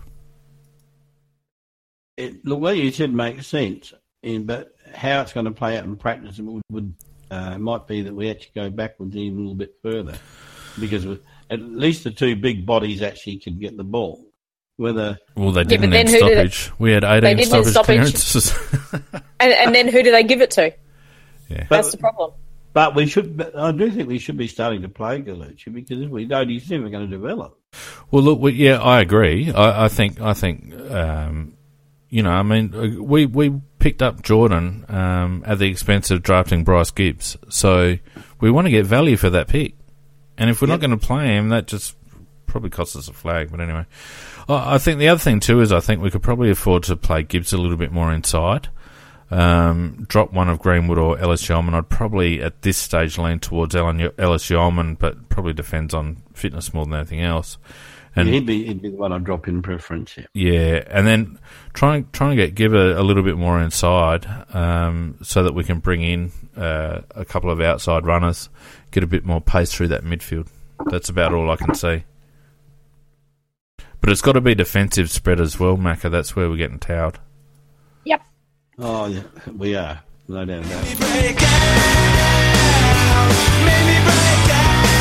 It, look, what you said makes sense, in, but how it's going to play out in practice would, would Uh, it might be that we actually go backwards even a little bit further because at least the two big bodies actually can get the ball. Whether well, they Yeah, didn't but in then who did stoppage. We had eighteen didn't in stoppage, stoppage. clearances. And, and then who do they give it to? Yeah. But- That's the problem. But we should. But I do think we should be starting to play Galucci because if we don't, he's never going to develop. Well, look, we, yeah, I agree. I, I think, I think, um, you know, I mean, we we picked up Jordan um, at the expense of drafting Bryce Gibbs, so we want to get value for that pick. And if we're Yep. not going to play him, that just probably costs us a flag. But anyway, I, I think the other thing too is I think we could probably afford to play Gibbs a little bit more inside. Um, drop one of Greenwood or Ellis Yeoman. I'd probably at this stage lean towards Ellen, Ellis Yeoman, but probably depends on fitness more than anything else. And Yeah, he'd be he'd be the one I'd drop in preference. Yeah. yeah, and then try and try and get give a, a little bit more inside, um, so that we can bring in uh, a couple of outside runners, get a bit more pace through that midfield. That's about all I can see. But it's got to be defensive spread as well, Macca. That's where we're getting towed. Yep. Oh, yeah, we are. No doubt about it. Break out, make me break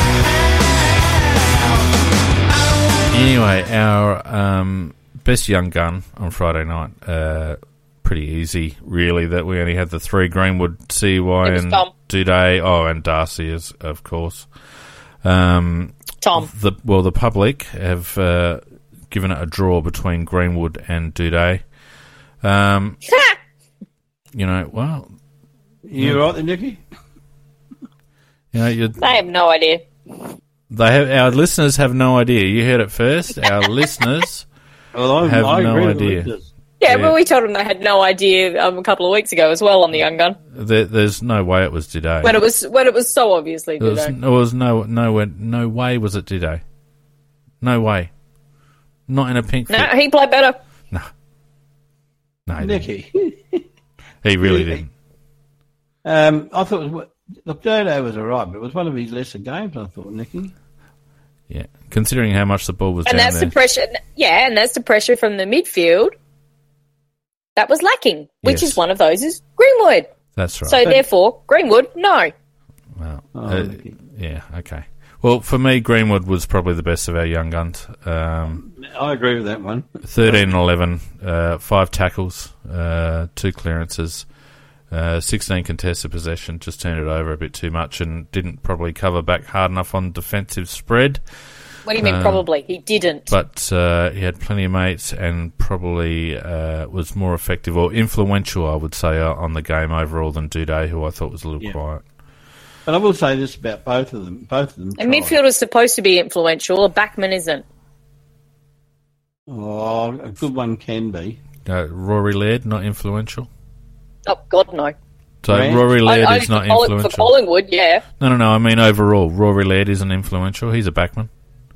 out. Anyway, our um, best young gun on Friday night, uh, pretty easy, really, that we only had the three, Greenwood, C Y It was and Tom. Duday, oh, and Darcy, is, of course. Um, Tom. the Well, the public have uh, given it a draw between Greenwood and Duday. Um, you know, well, You right there, Nicky? you know, you I have no idea. they have our listeners have no idea. You heard it first. Our listeners Well, I, have I no agree with idea. this. Yeah, Yeah. but we told them they had no idea um, a couple of weeks ago as well on the Young Gun There, there's no way it was Duday. when it was when it was so obviously. There was, Duday. there was no no way, no way was it Duday. No way. Not in a pink No, fit. he played better. No. No, he didn't. Nicky. He really didn't. um, I thought, it was, look, Dodo was all right, but it was one of his lesser games, I thought, Nicky. Yeah. Considering how much the ball was And down that's there. the pressure. Yeah, and that's the pressure from the midfield that was lacking, which Yes. is one of those is Greenwood. That's right. So therefore, Greenwood, no. Well, Oh, uh, Nicky. yeah, okay. Well, for me, Greenwood was probably the best of our young guns. Um, I agree with that one. thirteen and eleven, uh, five tackles, uh, two clearances, uh, sixteen contested possession, just turned it over a bit too much and didn't probably cover back hard enough on defensive spread. What do you mean? Um, probably he didn't. But uh, he had plenty of mates and probably uh, was more effective or influential, I would say, uh, on the game overall than Duday, who I thought was a little Yeah. quiet. But I will say this about both of them. Both of them. A tried. midfield is supposed to be influential. A backman isn't. Oh, a good one can be. Uh, Rory Laird, not influential. Oh God, no. So Right. Rory Laird I, I, is not for, Colling- for influential. Collingwood, yeah. No, no, no. I mean overall, Rory Laird isn't influential. He's a backman.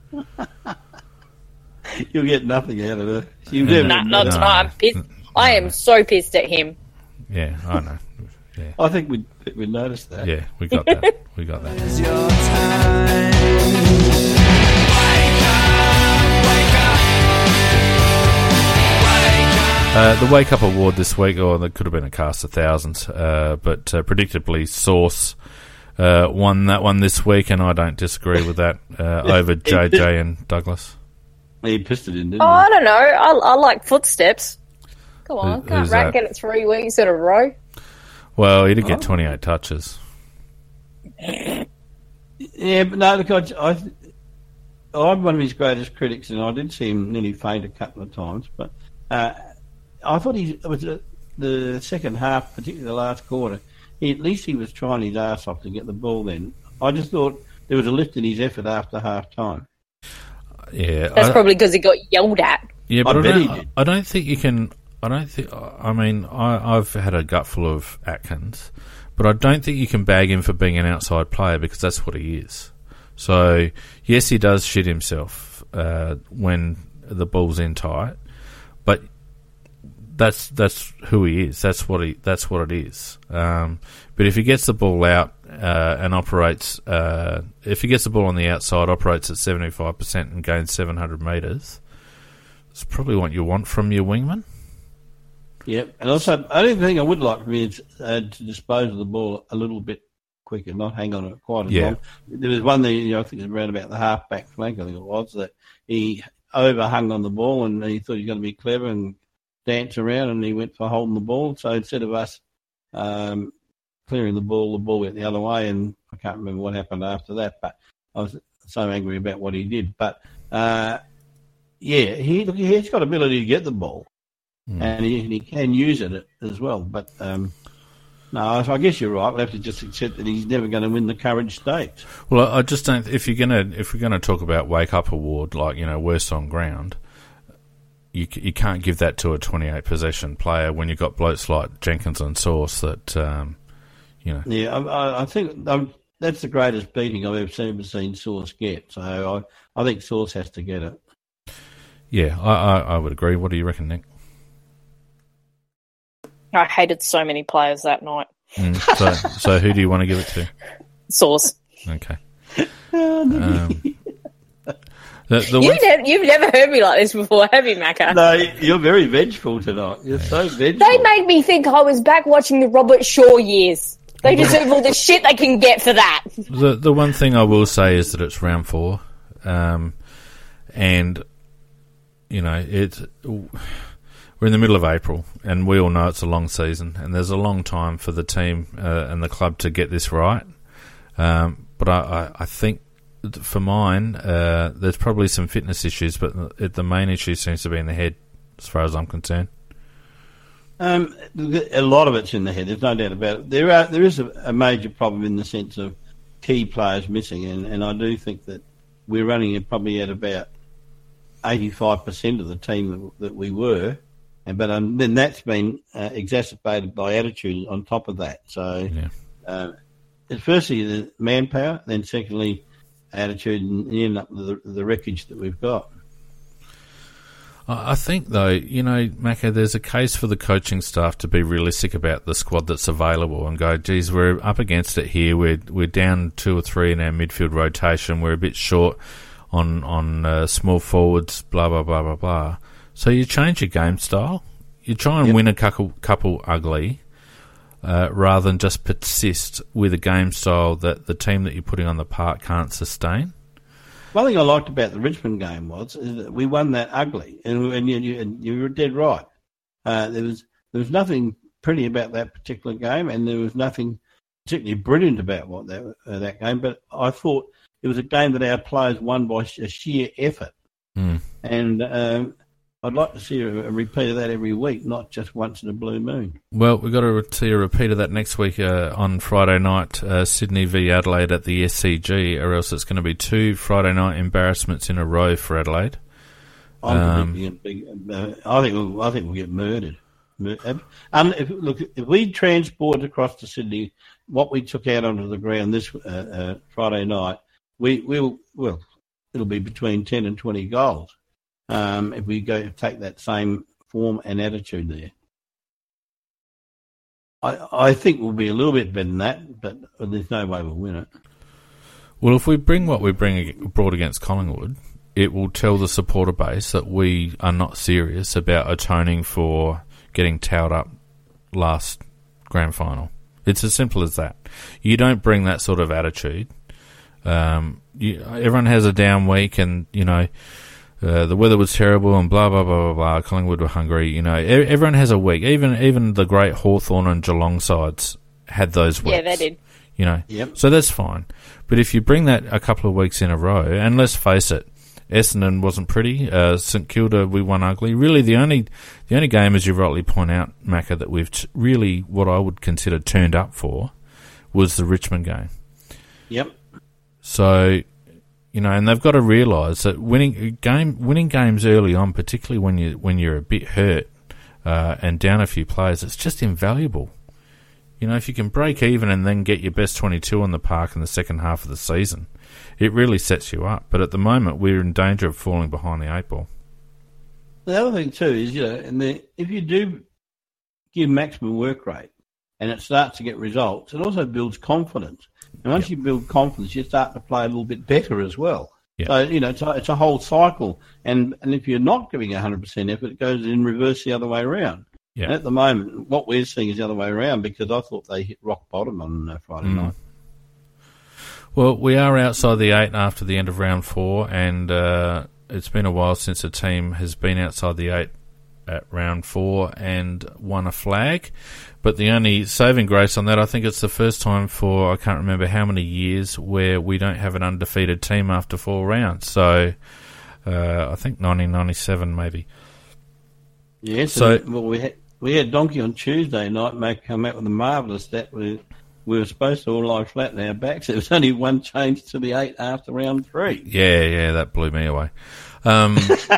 You'll get nothing out of her. You No. never Nah, not No. tonight. I'm pissed. I am so pissed at him. Yeah, I know. Yeah, I think we we noticed that. yeah, we got that. We got that. It's your time. Wake up, wake up, wake up. Uh, the Wake Up Award this week, or there could have been a cast of thousands, uh, but uh, predictably Sauce uh, won that one this week, and I don't disagree with that uh, over J J and Douglas. He pissed it in, didn't Oh, he? I don't know. I, I like footsteps. Come on, Who- can't who's Rat that? get it three weeks in a row? Well, he did get Oh. twenty-eight touches. Yeah, but no, look, I, I, I'm one of his greatest critics, and I did see him nearly faint a couple of times. But uh, I thought he it was uh, the second half, particularly the last quarter. He, at least he was trying his ass off to get the ball. Then I just thought there was a lift in his effort after half time. Yeah, That's I, probably because he got yelled at. yeah, I but I, bet he don't, did. I don't think you can. I don't think. I mean, I, I've had a gutful of Atkins, but I don't think you can bag him for being an outside player because that's what he is. So yes, he does shit himself uh, when the ball's in tight, but that's that's who he is. That's what he. That's what it is. Um, but if he gets the ball out uh, and operates, uh, if he gets the ball on the outside, operates at seventy-five percent and gains seven hundred metres, it's probably what you want from your wingman. Yep, and also the only thing I would like from him is uh, to dispose of the ball a little bit quick and not hang on it quite as Yeah. long. There was one that, you know, I think it was around about the half-back flank, I think it was, that he overhung on the ball and he thought he was going to be clever and dance around, and he went for holding the ball. So instead of us um, clearing the ball, the ball went the other way, and I can't remember what happened after that, but I was so angry about what he did. But, uh, yeah, he look, he's got ability to get the ball, mm. and, he, and he can use it as well. But, um, no, I guess you're right. We'll have to just accept that he's never going to win the Courage Stakes. Well, I just don't. If you're gonna, if we're gonna talk about Wake Up Award, like, you know, worst on ground, you you can't give that to a twenty-eight possession player when you've got blokes like Jenkins and Sauce that, um, you know. Yeah, I, I think um, that's the greatest beating I've ever seen, ever seen Sauce get. So I, I think Sauce has to get it. Yeah, I, I, I would agree. What do you reckon, Nick? I hated so many players that night. Mm, so, so who do you want to give it to? Sauce. Okay. Um, the, the you've, one... never, you've never heard me like this before, have you, Macca? No, you're very vengeful tonight. You're so vengeful. They made me think I was back watching the Robert Shaw years. They deserve all the shit they can get for that. The the one thing I will say is that it's round four, um, and you know it's. We're in the middle of April, and we all know it's a long season, and there's a long time for the team uh, and the club to get this right. Um, but I, I, I think, for mine, uh, there's probably some fitness issues, but the, the main issue seems to be in the head, as far as I'm concerned. Um, a lot of it's in the head. There's no doubt about it. There are there is a, a major problem in the sense of key players missing, and, and I do think that we're running it probably at about eighty-five percent of the team that, that we were. And, but um, then that's been uh, exacerbated by attitude on top of that. So, yeah. uh, firstly, the manpower, then secondly, attitude, and end up with the, the wreckage that we've got. I think, though, you know, Macca, there's a case for the coaching staff to be realistic about the squad that's available and go, geez, we're up against it here. We're we're down two or three in our midfield rotation. We're a bit short on on uh, small forwards. Blah blah blah blah blah. So you change your game style. You try and yep. win a couple, couple ugly, uh, rather than just persist with a game style that the team that you're putting on the park can't sustain. One thing I liked about the Richmond game was is that we won that ugly, and, and, you, and you were dead right. Uh, there was there was nothing pretty about that particular game, and there was nothing particularly brilliant about what that uh, that game. But I thought it was a game that our players won by a sheer effort, mm. and. Um, I'd like to see a, a repeat of that every week, not just once in a blue moon. Well, we've got to see a repeat of that next week uh, on Friday night, uh, Sydney v Adelaide at the S C G, or else it's going to be two Friday night embarrassments in a row for Adelaide. I'm um, predicting a big, uh, I think we'll, I think we'll get murdered. Mur- um, if, look, if we transport across to Sydney what we took out onto the ground this uh, uh, Friday night, we will well, it'll be between ten and twenty goals. Um, if we go take that same form and attitude there. I I think we'll be a little bit better than that, but there's no way we'll win it. Well, if we bring what we bring brought against Collingwood, it will tell the supporter base that we are not serious about atoning for getting towed up last grand final. It's as simple as that. You don't bring that sort of attitude. Um, you, everyone has a down week, and, you know, Uh, the weather was terrible and blah, blah, blah, blah, blah. Collingwood were hungry. You know, e- everyone has a week. Even even the great Hawthorn and Geelong sides had those weeks. Yeah, they did. You know, yep. So that's fine. But if you bring that a couple of weeks in a row, and let's face it, Essendon wasn't pretty. Uh, St Kilda, we won ugly. Really, the only the only game, as you rightly point out, Macca, that we've t- really, what I would consider turned up for was the Richmond game. Yep. So... You know, and they've got to realise that winning game, winning games early on, particularly when you when you're a bit hurt uh, and down a few players, it's just invaluable. You know, if you can break even and then get your best twenty-two on the park in the second half of the season, it really sets you up. But at the moment, we're in danger of falling behind the eight ball. The other thing too is, you know, and the, if you do give maximum work rate and it starts to get results, it also builds confidence. And once yep. you build confidence, you start to play a little bit better as well. Yep. So, you know, it's a, it's a whole cycle. And and if you're not giving one hundred percent effort, it goes in reverse the other way around. Yep. And at the moment, what we're seeing is the other way around, because I thought they hit rock bottom on uh, Friday mm. night. Well, we are outside the eight after the end of round four, and uh, it's been a while since a team has been outside the eight at round four and won a flag. But the only saving grace on that, I think it's the first time for, I can't remember how many years, where we don't have an undefeated team after four rounds. So uh, I think nineteen ninety-seven maybe. Yes, so, and, well, we had, we had Donkey on Tuesday night make come out with a marvellous stat. We, we were supposed to all lie flat on our backs. There was only one change to the eight after round three. Yeah, yeah, that blew me away. Um,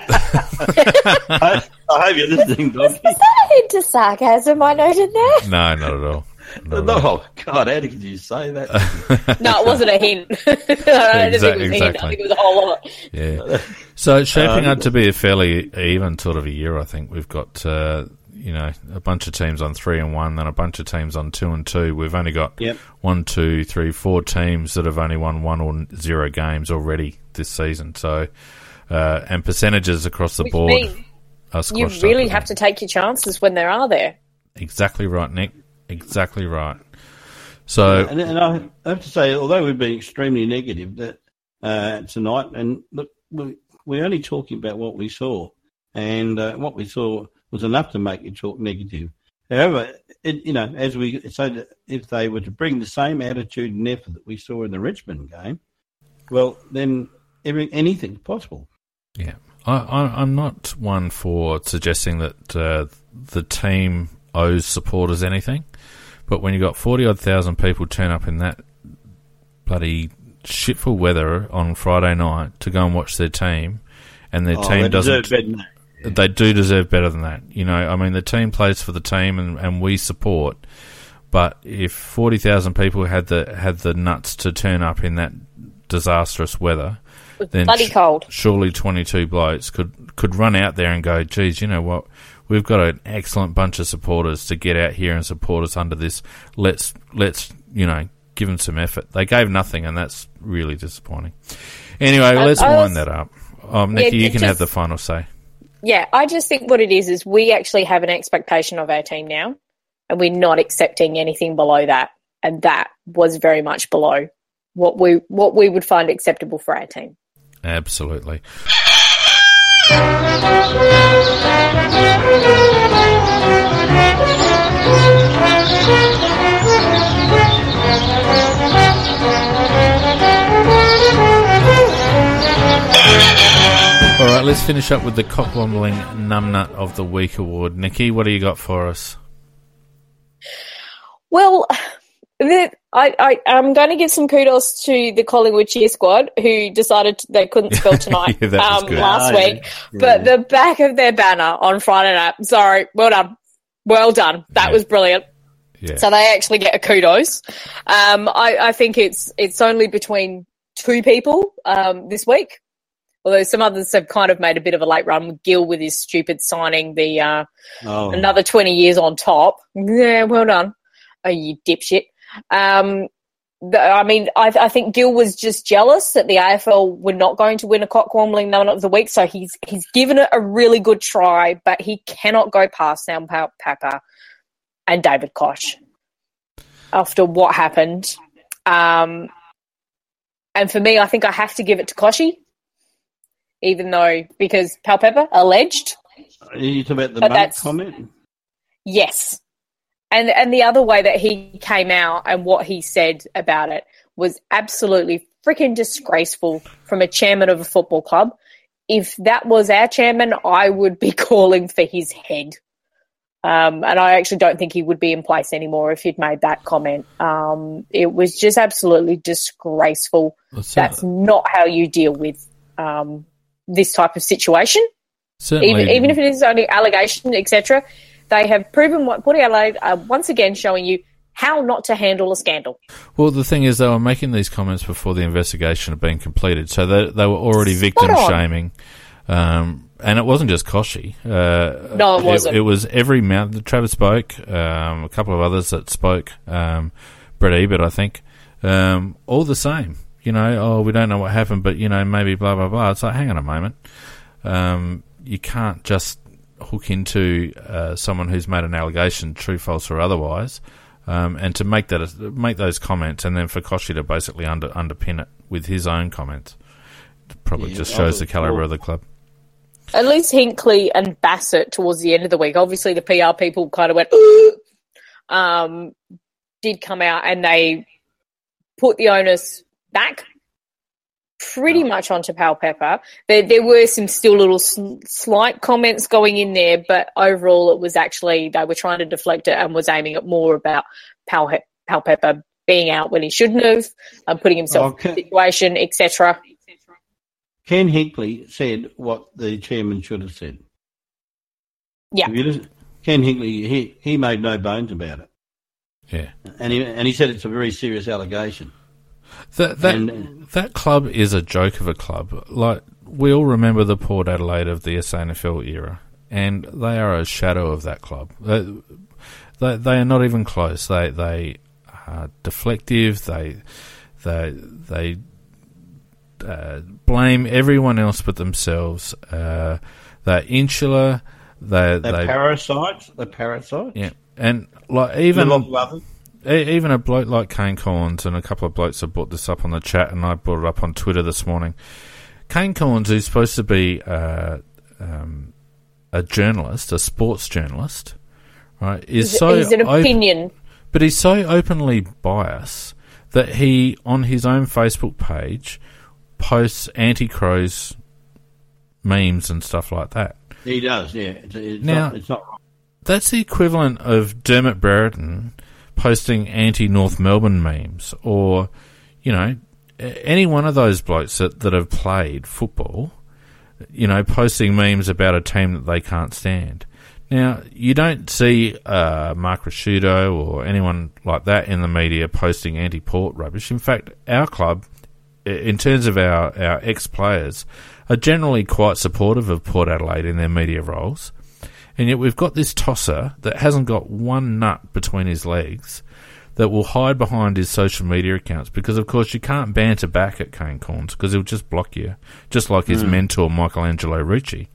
I, I hope you're listening, Donkey. Was that a hint of sarcasm I noted there? No, not at all. Not No, at all. oh, God, how did you say that? No, it wasn't a hint. I don't think it was a hint. I Exactly. think it was a whole lot. Yeah. So it's shaping Um, up to be a fairly even sort of a year, I think. We've got, uh, you know, a bunch of teams on three and one, then a bunch of teams on two and two. We've only got Yep. one, two, three, four teams that have only won one or zero games already this season. So, uh, and percentages across the Which board means are You squashed really up. have to take your chances when there are there. Exactly right, Nick. Exactly right. So, And, and I have to say, although we've been extremely negative that uh, tonight, and look, we, we're only talking about what we saw, and uh, what we saw was enough to make you talk negative. However, it, you know, as we say, that if they were to bring the same attitude and effort that we saw in the Richmond game, well, then every, anything's possible. yeah, I, I, I'm not one for suggesting that uh, the team owes supporters anything. But when you got forty odd thousand people turn up in that bloody shitful weather on Friday night to go and watch their team, and their Oh, team they doesn't, deserve better than that. they do deserve better than that. You know, I mean, the team plays for the team, and, and we support. But if forty thousand people had the had the nuts to turn up in that disastrous weather, then Bloody sh- cold. surely twenty-two blokes could could run out there and go, geez, you know what? We've got an excellent bunch of supporters to get out here and support us under this. Let's, let's you know, give them some effort. They gave nothing, and that's really disappointing. Anyway, Um, let's I was- wind that up. Um, Nikki, Yeah, you can just- have the final say. Yeah, I just think what it is is we actually have an expectation of our team now, and we're not accepting anything below that, and that was very much below what we what we would find acceptable for our team. Absolutely. All right, let's finish up with the cockwombling numbnut of the week award. Nikki, what do you got for us? Well, the, I, I, I'm going to give some kudos to the Collingwood cheer squad who decided they couldn't spell tonight Yeah, that was um, good. last Ah, yeah. week. But the back of their banner on Friday night, sorry, well done. Well done. That Yeah. was brilliant. Yeah. So they actually get a kudos. Um, I, I think it's it's only between two people um, this week, although some others have kind of made a bit of a late run with Gill with his stupid signing the uh, Oh, another twenty years on top. Yeah, well done. Oh, you dipshit. Um, the, I mean, I, I think Gill was just jealous that the A F L were not going to win a cockwombling nugget of the week, so he's he's given it a really good try, but he cannot go past Sam Pa- Papa and David Koch after what happened. Um, and for me, I think I have to give it to Kochie, even though, because Palpepper, alleged, Are you talking about the But monk that's- comment? yes. And and the other way that he came out and what he said about it was absolutely freaking disgraceful from a chairman of a football club. If that was our chairman, I would be calling for his head. Um, and I actually don't think he would be in place anymore if he'd made that comment. Um, it was just absolutely disgraceful. That's That's not how you deal with um, this type of situation. Certainly, Even, even if it is only allegation, et cetera, they have proven what Port Adelaide are once again showing you how not to handle a scandal. Well, the thing is, they were making these comments before the investigation had been completed, so they, they were already victim on. shaming. Um, and it wasn't just Kochie. Uh, No, it wasn't. It, was every mouth. Travis spoke, um, a couple of others that spoke, um, Brett Ebert, I think. Um, all the same. You know, oh, we don't know what happened, but, you know, maybe blah, blah, blah. It's like, hang on a moment. Um, you can't just hook into uh, someone who's made an allegation, true, false, or otherwise. Um, and to make that make those comments, and then for Koshi to basically under, underpin it with his own comments, probably Yeah, just shows the obviously. calibre of the club. At least Hinckley and Bassett towards the end of the week, obviously the P R people kind of went, "Ooh," um, did come out and they put the onus back pretty much onto Pal Pepper. There, there were some still little sl- slight comments going in there, but overall it was actually, they were trying to deflect it and was aiming it more about Pal, he- Pal Pepper being out when he shouldn't have, um, putting himself Okay. in a situation, et cetera. Ken Hinkley said what the chairman should have said. Yeah. Have you listened? Ken Hinkley, he, he made no bones about it. Yeah. And he, and he said it's a very serious allegation. That that And- that club is a joke of a club. Like, we all remember the Port Adelaide of the S A N F L era, and they are a shadow of that club. They they, they are not even close. They they are deflective. They they they uh, blame everyone else but themselves. Uh, they're insular. They They're they parasites. They're parasites. yeah, and like even. Live off of others. E- Even a bloke like Kane Corns, and a couple of blokes have brought this up on the chat, and I brought it up on Twitter this morning. Kane Corns, who's supposed to be uh, um, a journalist, a sports journalist, right, is He's, so he's an op- opinion. but he's so openly biased that he, on his own Facebook page, posts anti-Crows memes and stuff like that. He does, yeah. It's, it's, Now- not, it's not wrong. That's the equivalent of Dermot Brereton posting anti-North Melbourne memes, or, you know, a- any one of those blokes that, that have played football, you know, posting memes about a team that they can't stand. Now, you don't see uh, Mark Rasciuto or anyone like that in the media posting anti-Port rubbish. In fact, our club, i- in terms of our, our ex-players, are generally quite supportive of Port Adelaide in their media roles. And yet we've got this tosser that hasn't got one nut between his legs that will hide behind his social media accounts, because, of course, you can't banter back at Kane Corns because he'll just block you, just like his Mm. mentor, Michelangelo Ricci.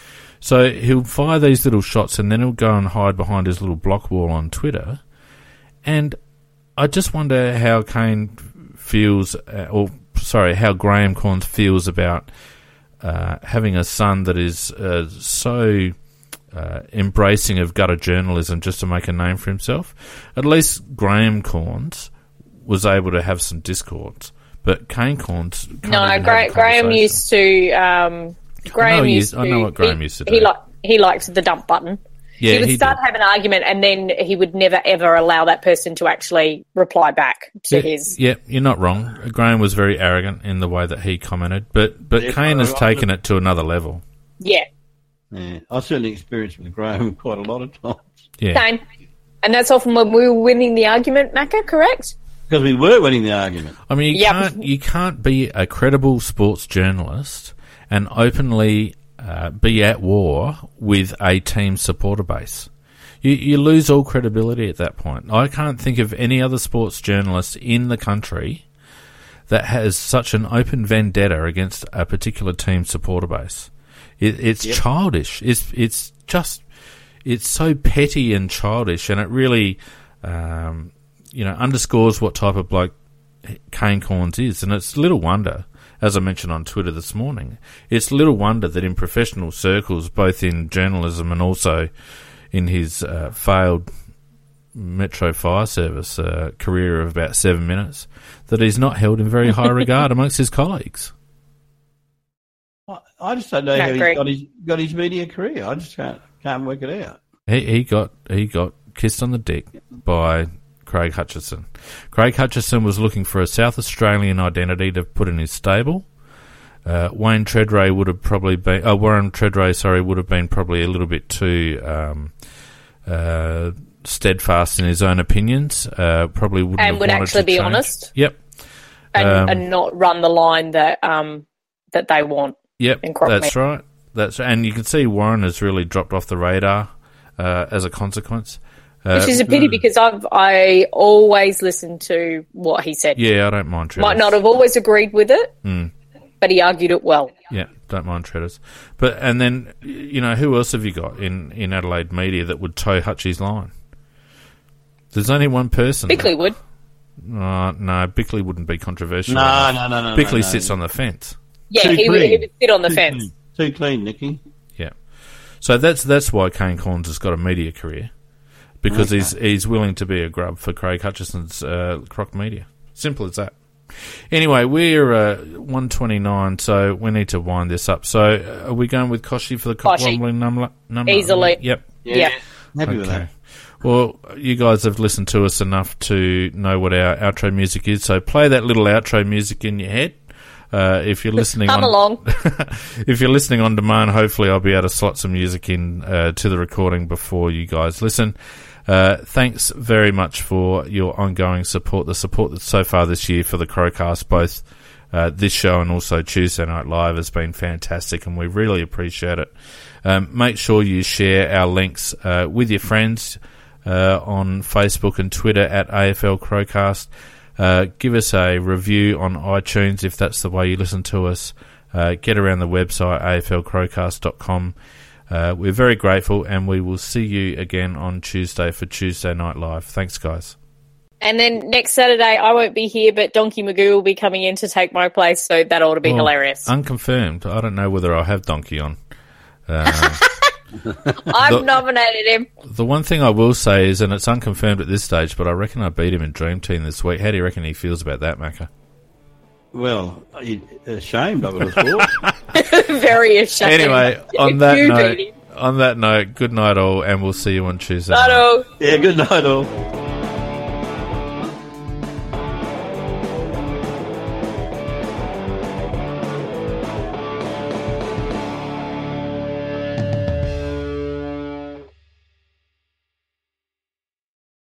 So he'll fire these little shots and then he'll go and hide behind his little block wall on Twitter. And I just wonder how Kane feels, uh, or, sorry, how Graham Corns feels about uh, having a son that is uh, so... Uh, embracing of gutter journalism just to make a name for himself. At least Graham Corns was able to have some discourse, but Kane Corns can't No, even have a Gra- Graham conversation. used to. Um, Graham he used is- to. I know what Graham he, used to He, do. li- he liked the dump button. Yeah, he would he start did. having an argument, and then he would never ever allow that person to actually reply back to Yeah, his. yeah, you're not wrong. Graham was very arrogant in the way that he commented, but but Yeah, Kane has I- taken it to another level. Yeah, Yeah. I certainly experienced with Graham quite a lot of times. Yeah, same. And that's often when we were winning the argument, Macca, correct? Because we were winning the argument. I mean, you Yep. can't you can't be a credible sports journalist and openly uh, be at war with a team supporter base. You you lose all credibility at that point. I can't think of any other sports journalist in the country that has such an open vendetta against a particular team supporter base. It, it's Yep. childish. It's it's just it's so petty and childish, and it really um, you know underscores what type of bloke Kane Corns is. And it's little wonder, as I mentioned on Twitter this morning, it's little wonder that in professional circles, both in journalism and also in his uh, failed Metro Fire Service uh, career of about seven minutes, that he's not held in very high regard amongst his colleagues. I, I just don't know I how agree. he's got his got his media career. I just can't can't work it out. He, he got he got kissed on the dick by Craig Hutchison. Craig Hutchison was looking for a South Australian identity to put in his stable. Uh, Wayne Treadray would have probably been, oh, Warren Treadray, sorry, would have been probably a little bit too um, uh, steadfast in his own opinions. Uh, probably wouldn't And have would wanted actually to be change. honest. Yep, And, Um, and not run the line that um that they want. yep, And crop that's me. right. That's and you can see Warren has really dropped off the radar uh, as a consequence. Uh, Which is a pity because I've I always listened to what he said. yeah, I don't mind Treaders. Might not have always agreed with it, Mm. but he argued it well. Yeah, don't mind Treaders. But and then you know who else have you got in, in Adelaide media that would toe Hutchie's line? There's only one person. Bickley would. Uh, no, Bickley wouldn't be controversial. No, enough. no, no, no. Bickley no, no. sits on the fence. Yeah, Too he would, clean. he would sit on the Too fence. Clean. Too clean, Nicky. Yeah. So that's that's why Kane Corns has got a media career. Because Okay. he's he's willing to be a grub for Craig Hutchison's uh, Croc Media. Simple as that. Anyway, we're uh, one twenty-nine, so we need to wind this up. So uh, are we going with Koshy for the cock Koshy. rumbling number? number? Easily. Yep. Yeah. Happy with that. Well, you guys have listened to us enough to know what our outro music is, so play that little outro music in your head. Uh, if you're listening Come on, along. if you're listening on demand, hopefully I'll be able to slot some music in uh, to the recording before you guys listen. Uh, thanks very much for your ongoing support, the support that's so far this year for the Crowcast, both uh, this show and also Tuesday Night Live has been fantastic, and we really appreciate it. Um, make sure you share our links uh, with your friends uh, on Facebook and Twitter at A F L Crowcast. Uh, give us a review on iTunes if that's the way you listen to us. Uh, get around the website, A F L crowcast dot com. Uh, we're very grateful, and we will see you again on Tuesday for Tuesday Night Live. Thanks, guys. And then next Saturday, I won't be here, but Donkey Magoo will be coming in to take my place, so that ought to be Well, hilarious. Unconfirmed. I don't know whether I'll have Donkey on. Uh, I've the- nominated him. the one thing I will say is, and it's unconfirmed at this stage, but I reckon I beat him in Dream Team this week. How do you reckon he feels about that, Macca? Well, you ashamed, I would have thought. Very ashamed. Anyway, on that You note, beat him. on that note, good night all, and we'll see you on Tuesday. Righto. Yeah, good night all.